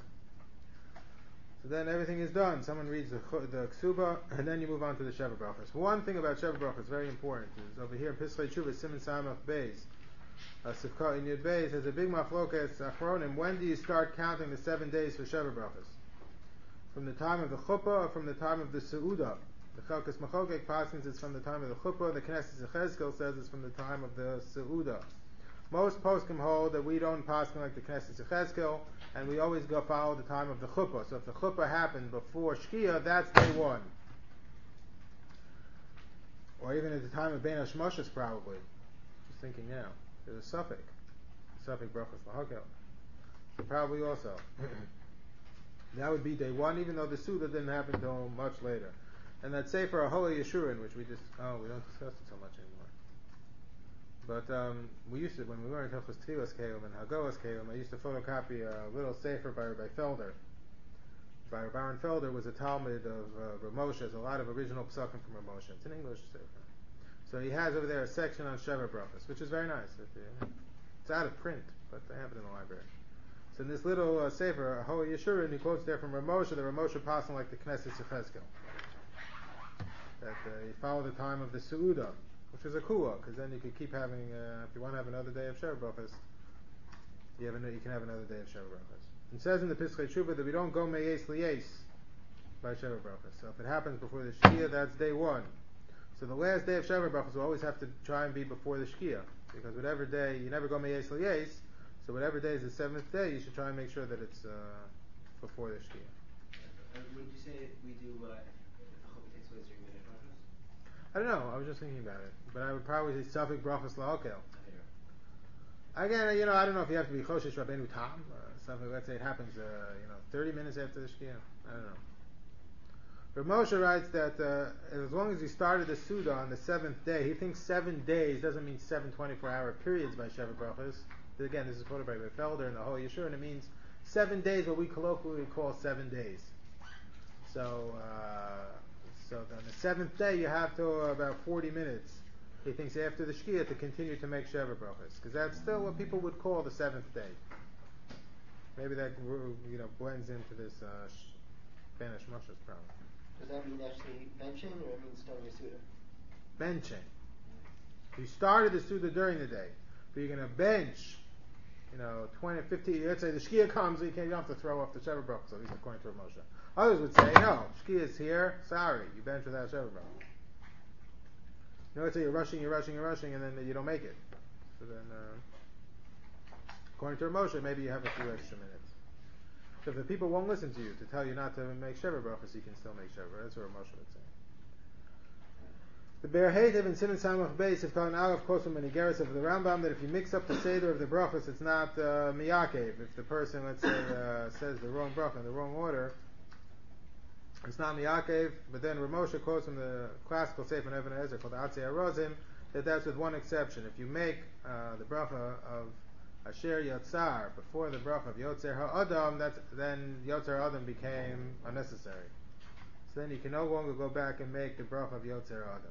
So then everything is done. Someone reads the, the ksuba, and then you move on to the Sheva Brachos. One thing about Sheva Brachos, very important, is over here in Pischei Tshuva, Siman Samach Beis, uh, Sivka in Yud Beis, has a big maflokas achronim. When do you start counting the seven days for Sheva Brachos? From the time of the chuppah or from the time of the seudah? The Chalkas Machokek Paskins is from the time of the chuppah. The Knesset Yechezkel says it's from the time of the seudah. Most poskim hold that we don't paskin like the Knesset Yechezkel, and we always go follow the time of the chuppah. So if the chuppah happened before Shkia, that's day one. Or even at the time of Bein HaShmoshes, probably. Just thinking now. There's a suffix. Suffix brachos lahakel. So probably also. That would be day one, even though the Suda didn't happen until much later. And that Sefer Ahola Yeshurin, which we just, oh, we don't discuss it so much anymore. But um, we used to, when we learned Hilchos Tfilas Kelim and Hagahos Kelim, I used to photocopy a little sefer by Rabbi Felder. Rabbi Baron Felder was a Talmud of uh, Rav Moshe. There's a lot of original psukim from Rav Moshe. It's an English sefer. So he has over there a section on Sheva Brachos, which is very nice. If you, it's out of print, but they have it in the library. So in this little uh, sefer, Ahoy Yeshurun, he quotes there from Rav Moshe, the Rav Moshe passing like the Knesset Yechezkel. That uh, you follow the time of the Seudah, which is a kula, because then you could keep having, uh, if you want to have another day of Sheva Brachos, you, have an, you can have another day of Sheva Brachos. It says in the Pischei Tshuva that we don't go meyes liyes by Sheva Brachos. So if it happens before the Shkia, that's day one. So the last day of Sheva Brachos will always have to try and be before the Shkia, because whatever day, you never go meyes liyes, so whatever day is the seventh day, you should try and make sure that it's uh, before the Shkia. Uh, would you say we do uh, if the Chum takes place during Minute Brachos? I don't know. I was just thinking about it, but I would probably say Safik Brachos La'okel. Again, you know, I don't know if you have to be Choshesh Rabbeinu Tam. Uh, something. Let's say it happens, uh, you know, thirty minutes after the Shkia. I don't know. Rav Moshe writes that uh, as long as he started the Suda on the seventh day, he thinks seven days doesn't mean seven twenty-four hour periods by Sheva Brachos. Again, this is quoted by Rav Felder in the Whole Yeshur, and it means seven days, what we colloquially call seven days. So, uh, so on the seventh day, you have to uh, about forty minutes. He thinks after the Shkia to continue to make Sheva Brachos, because that's still what people would call the seventh day. Maybe that you know blends into this uh, Spanish Moshe's problem. Does that mean actually benching, or it means starting a Suda? Benching. You started the Suda during the day, but you're going to bench, you know, twenty, fifty, let's say the Shkia comes, so you, can't, you don't have to throw off the Sheva Brachos, at least according to Rav Moshe. Others would say, no, Shkia is here, sorry, you bench without Sheva Brachos. You know, let's say you're rushing, you're rushing, you're rushing, and then you don't make it. So then, uh, according to Rav Moshe, maybe you have a few extra minutes. So if the people won't listen to you to tell you not to make Sheva Brachos, you can still make Sheva. That's what Rav Moshe would say. The Be'er Heitev in Siman Samach Beis, if Khan Aleph Kosum and Igeris of the Rambam, that if you mix up the Seder of the Brachos, it's not uh, Miyakev. If the person, let's say, uh, says the wrong Brach in the wrong order, it's not Miyakev. But then Rav Moshe quotes from the classical Sefer Even HaEzer called Atzei HaRozim, that that's with one exception. If you make uh, the bracha of Asher Yotzar before the bracha of Yotzer HaAdam, that's, then Yotzer HaAdam became unnecessary. So then you can no longer go back and make the bracha of Yotzer HaAdam.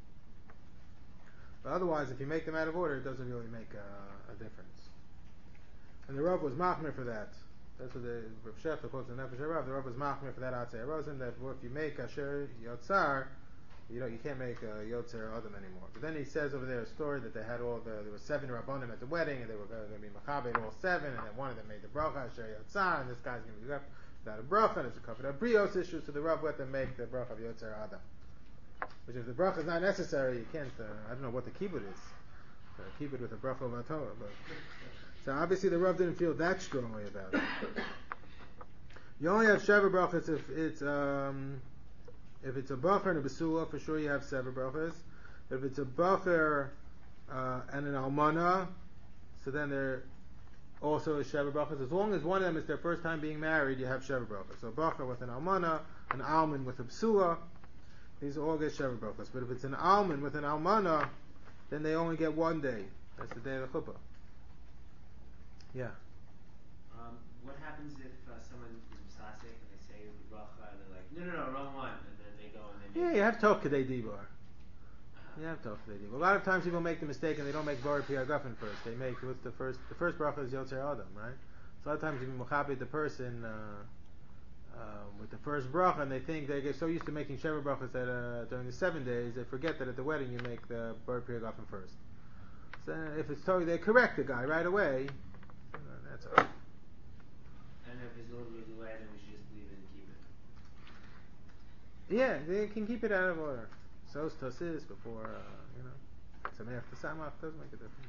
But otherwise, if you make them out of order, it doesn't really make uh, a difference. And the Rav was machmir for that. That's what the Rav Shefter quotes in Nefesh HaRav. The Rav was machmir for that Atzei HaRozim, that if you make Asher Yotzar, you know, you can't make uh, Yotzer Adam anymore. But then he says over there a story that they had all the, there were seven Rabbonim at the wedding, and they were going to be Machabed all seven, and then one of them made the bracha, Asher Yotzar, and this guy's going to be left without a bracha, and it's a covered up brios issue, so the Rav let them make the bracha of Yotzer Adam. Which if the bracha is not necessary, you can't, uh, I don't know what the kibbut is. Uh, kibbut with a bracha of Torah, but so obviously the Rav didn't feel that strongly about it. You only have Sheva brachas if it's, um, if it's a bacher and a basula, for sure you have seven brachas. But if it's a bacher uh, and an almana, so then there also is sheva brachas. As long as one of them is their first time being married, you have sheva brachas. So a bacher with an almana, an alman with a basula, these all get sheva brachas. But if it's an alman with an almana, then they only get one day. That's the day of the chuppah. Yeah. Um, what happens if uh, someone is misasik and they say the bracha and they're like, no, no, no, wrong one, and then they go and they make Yeah, you have tov kedei dibur. You have tov kedei dibur. A lot of times people make the mistake and they don't make bar piyagafen first. They make what's the first? The first bracha is yotzer adam, right? So a lot of times you mechabed the person uh, uh, with the first bracha, and they think they get so used to making sheva brachas that uh, during the seven days they forget that at the wedding you make the bar piyagafen first. So if it's totally, they correct the guy right away. Uh, that's all. And if there's a little bit of delay, then we should just leave it and keep it. Yeah, they can keep it out of order. So tosis before, uh, you know, samach to samach doesn't make a difference.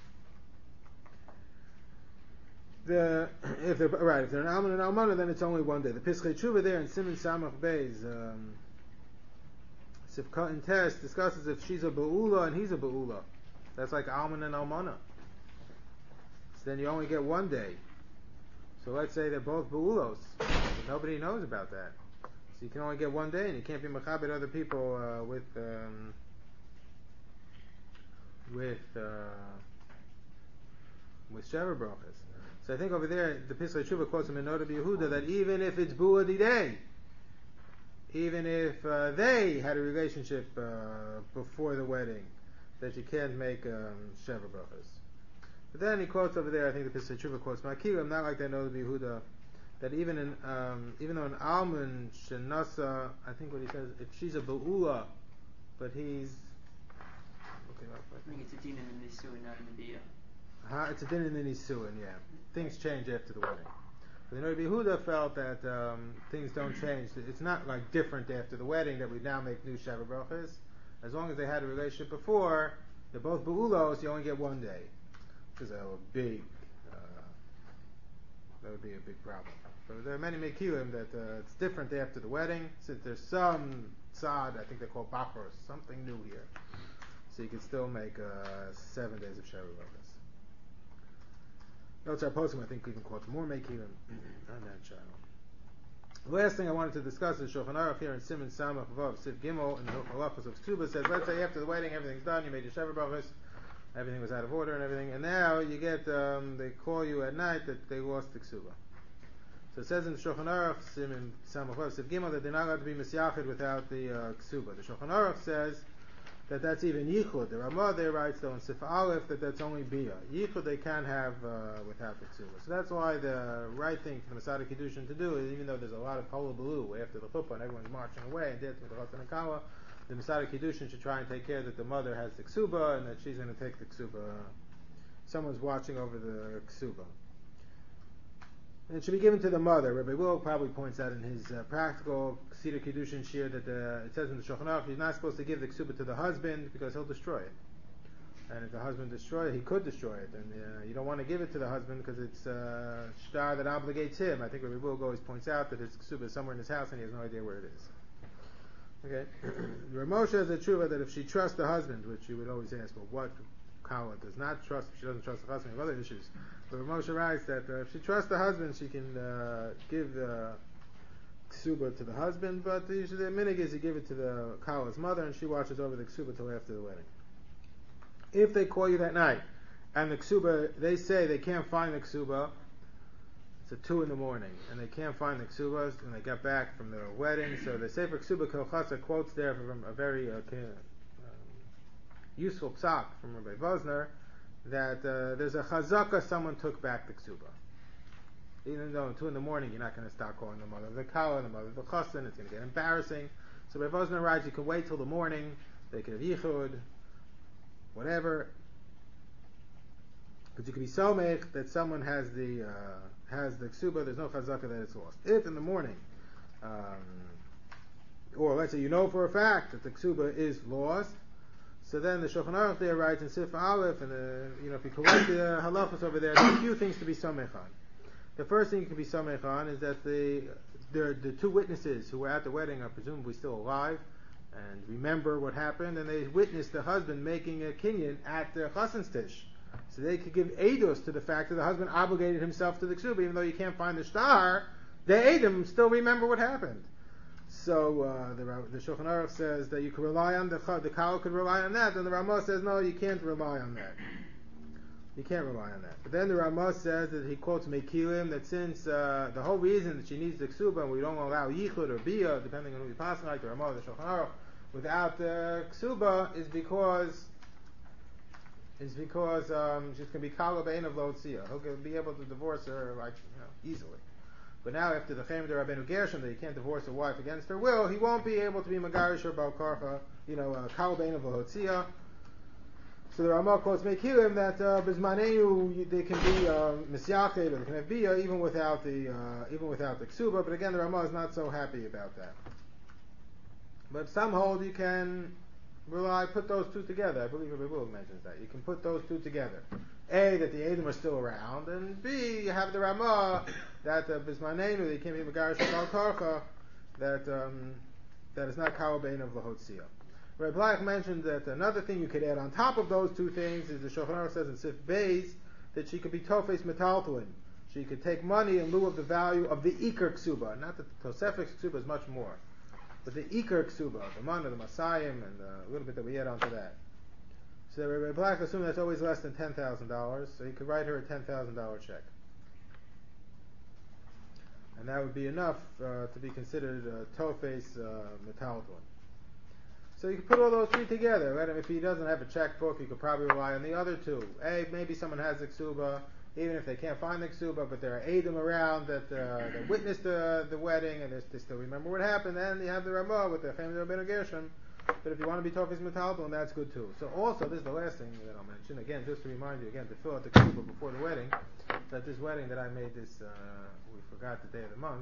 The if they're right, if they're an alman and almana, then it's only one day. The Pischei Tshuva there in Siman Samach Beis, um, Sifkat and Test discusses if she's a ba'ula and he's a ba'ula. That's like alman and almana. So then you only get one day. So let's say they're both ba'ulos. But nobody knows about that. So you can only get one day, and you can't be machabed other people uh, with um, with uh, with Sheva Brachas. So I think over there the Pischei Teshuva quotes from Enoda Yehuda that even if it's Bua Didei, even if uh, they had a relationship uh, before the wedding, that you can't make um, Sheva Brachas. But then he quotes over there, I think the Pischei Teshuva quotes Makilim, not like that Enoda Yehuda, that even in um, even though an almond shenasa, I think what he says, if she's a Ba'ula, but he's okay, I think it's a din in the nisuin, not in the bia. Uh, it's a din in the nisuin, yeah. Things change after the wedding. But the Enoda Yehuda felt that um, things don't change. It's not like different after the wedding that we now make new Sheva Brachas. As long as they had a relationship before, they're both Ba'ulos, you only get one day. Because that would be uh, that would be a big problem. But there are many Mekilim that uh, it's different after the wedding, since there's some tzad, I think they're called Bachros, something new here. So you can still make uh, seven days of Sheva Brachas. Notes our posting, I think we even quote more Mekilim on that channel. The last thing I wanted to discuss is Shulchan Aruch here in Siman Samach Vav Siv Gimel in the Halachos of Ksuba says, let's say after the wedding everything's done, you made your Sheva Brachas, everything was out of order and everything, and now you get, um, they call you at night that they lost the Ksuba. So it says in the Shulchan Aruch, Siman Samach Vav Siv Gimel, that they're not allowed to be Misyachid without the uh, Ksuba. The Shulchan Aruch says that that's even Yichud. The Ramah there writes though in Sif Aleph that that's only Bia. Yichud they can have uh, without the Ksuba. So that's why the right thing for the Masada Kiddushin to do is, even though there's a lot of Kol Balu after the Chuppah and everyone's marching away and dancing with the Chatan and Kala, the Masada Kiddushin should try and take care that the mother has the Ksuba and that she's going to take the Ksuba. Someone's watching over the Ksuba. And it should be given to the mother. Rabbi Will probably points out in his uh, practical Seder Kiddushin Shir that the, it says in the Shulchan Aruch he's not supposed to give the ksuba to the husband because he'll destroy it. And if the husband destroys it, he could destroy it. And uh, you don't want to give it to the husband because it's a uh, shtar that obligates him. I think Rabbi Will always points out that his ksuba is somewhere in his house and he has no idea where it is. Okay. Ramosha has a tshuva that if she trusts the husband, which you would always ask, well, what Kala does not trust, if she doesn't trust the husband, we have other issues. But Ramosha writes that uh, if she trusts the husband, she can uh, give the ksuba to the husband, but usually the minig is you give it to the Kala's mother and she watches over the ksuba till after the wedding. If they call you that night and the ksuba, they say they can't find the ksuba, it's at two in the morning, and they can't find the ksubas, and they got back from their wedding, so the Sefer Ksuba Kolchasa quotes there from a very uh, um, useful psak from Rabbi Vosner, that uh, there's a chazaka someone took back the ksuba. Even though at two in the morning you're not going to start calling the mother the kala, the mother the chassan, it's going to get embarrassing. So Rabbi Vosner writes you can wait till the morning, they can have yichud, whatever. But you can be somech that someone has the uh, has the ksuba, there's no chazaka that it's lost. If in the morning, um, or let's say you know for a fact that the ksuba is lost, so then the Shulchan Aruch there writes in Sif Aleph, and the, you know, if you collect the halachos over there, there's a few things to be somech on. The first thing you can be somech on is that the, the the two witnesses who were at the wedding are presumably still alive and remember what happened, and they witnessed the husband making a kinyan at the chassan's tish. So they could give edus to the fact that the husband obligated himself to the ksuba, even though you can't find the star. The edim still remember what happened. So uh, the the Shulchan Aruch says that you can rely on the the kala could rely on that, and the Ramah says no, you can't rely on that. You can't rely on that. But then the Ramah says that he quotes Mekilim that since uh, the whole reason that she needs the ksuba and we don't allow yichud or bia, depending on who you pass like the Ramah or the Shulchan Aruch, without the ksuba is because is because um, she's going to be kala bein of lo tzia. He'll be able to divorce her like you know easily. But now after the Chem de Rabbeinu Gershon that he can't divorce a wife against her will, he won't be able to be Megarish or Bal Karcha, you know, uh, Kal Bein of Lahotzia. So the Ramah quotes Mekilim that uh, Bizmanenu they can be uh, Misyached or they can have Bia even without the uh, even without the Ksuba. But again, the Ramah is not so happy about that. But some hold you can rely put those two together. I believe Rabbi Will mentions that you can put those two together. A, that the Edom are still around, and B, you have the Ramah that uh, Bismanenu, they can't be Megarish or Bal Karcha, that um, that is not Kal Bein of Lahotzia. Rabbi Bleich mentioned that another thing you could add on top of those two things is the Shulchan Aruch says in Sif Beis that she could be Tofes Metaltalin. She could take money in lieu of the value of the Iker Ksuba. Not that the Tosefik Ksuba is much more, but the Iker Ksuba, the man of the Masayim, and uh, a little bit that we add onto that. So Rabbi Black assumed that's always less than ten thousand dollars, so he could write her a ten thousand dollar check. And that would be enough uh, to be considered a Tofes uh, Metalton. So you can put all those three together. Right? If he doesn't have a checkbook, you could probably rely on the other two. A, maybe someone has the ksuba, even if they can't find the ksuba, but there are Eidim around that, uh, that witnessed the, the wedding, and they still remember what happened. And you have the Ramah with the famous Rabbeinu Gershom. But if you want to be Tofes Metalton, that's good too. So also, this is the last thing that I'll mention. Again, just to remind you, again, to fill out the ksuba before the wedding, that this wedding that I made this, uh, we forgot the day of the month.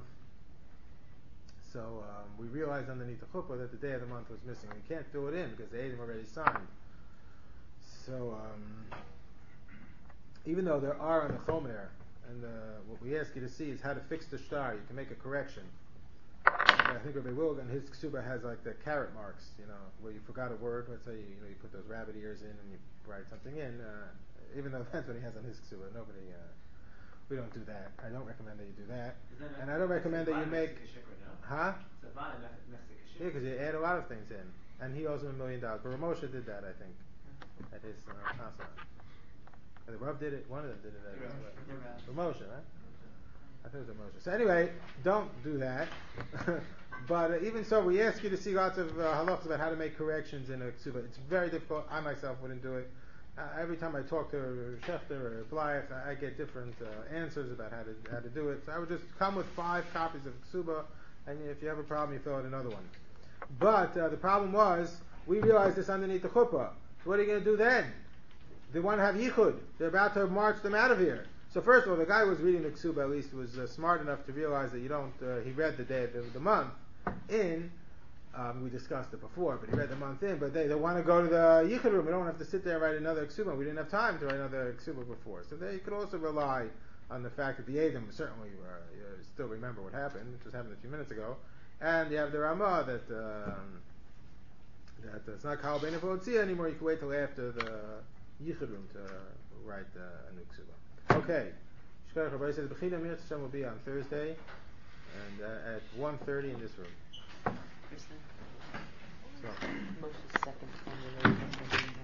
So um, we realized underneath the chuppah that the day of the month was missing. We can't fill it in because the Eidim already signed. So um, even though there are on the chomer, and uh, what we ask you to see is how to fix the star. You can make a correction. I think Rabbi Wilgan, his ksuba has like the carrot marks, you know, where you forgot a word. Let's say you, you know you put those rabbit ears in and you write something in. Uh, even though that's what he has on his ksuba, nobody. Uh, we don't do that. I don't recommend that you do that, and I don't recommend that you make. Huh? Yeah, because you add a lot of things in, and he owes him a million dollars. But Ramosha did that, I think, at his uh, house. The Rav did it. One of them did it at his wedding. Ramosha, right? I think it was Ramosha. So anyway, don't do that. But uh, even so, we ask you to see lots of uh, halachas about how to make corrections in a ksuba. It's very difficult. I myself wouldn't do it. Uh, every time I talk to Schefter or Blyach, I, I get different uh, answers about how to how to do it. So I would just come with five copies of ksuba, and if you have a problem, you fill out another one. But uh, the problem was, we realized this underneath the chuppah. So what are you going to do then? They want to have yichud. They're about to march them out of here. So first of all, the guy who was reading the ksuba at least was uh, smart enough to realize that you don't. Uh, he read the day of the, the month in. Um, we discussed it before, but he read the month in. But they, they want to go to the yichud room. We don't have to sit there and write another ksuba. We didn't have time to write another ksuba before. So they could also rely on the fact that the Eidim certainly uh, you still remember what happened, which was happened a few minutes ago. And you have the Ramah that um, that uh, it's not Kal Bein V'Otzia anymore. You can wait till after the yichud room to write uh, a new ksuba. Okay. Shkar Chabay says Bechina Mir Hashem will be on Thursday and uh, at one thirty in this room. So. Most second time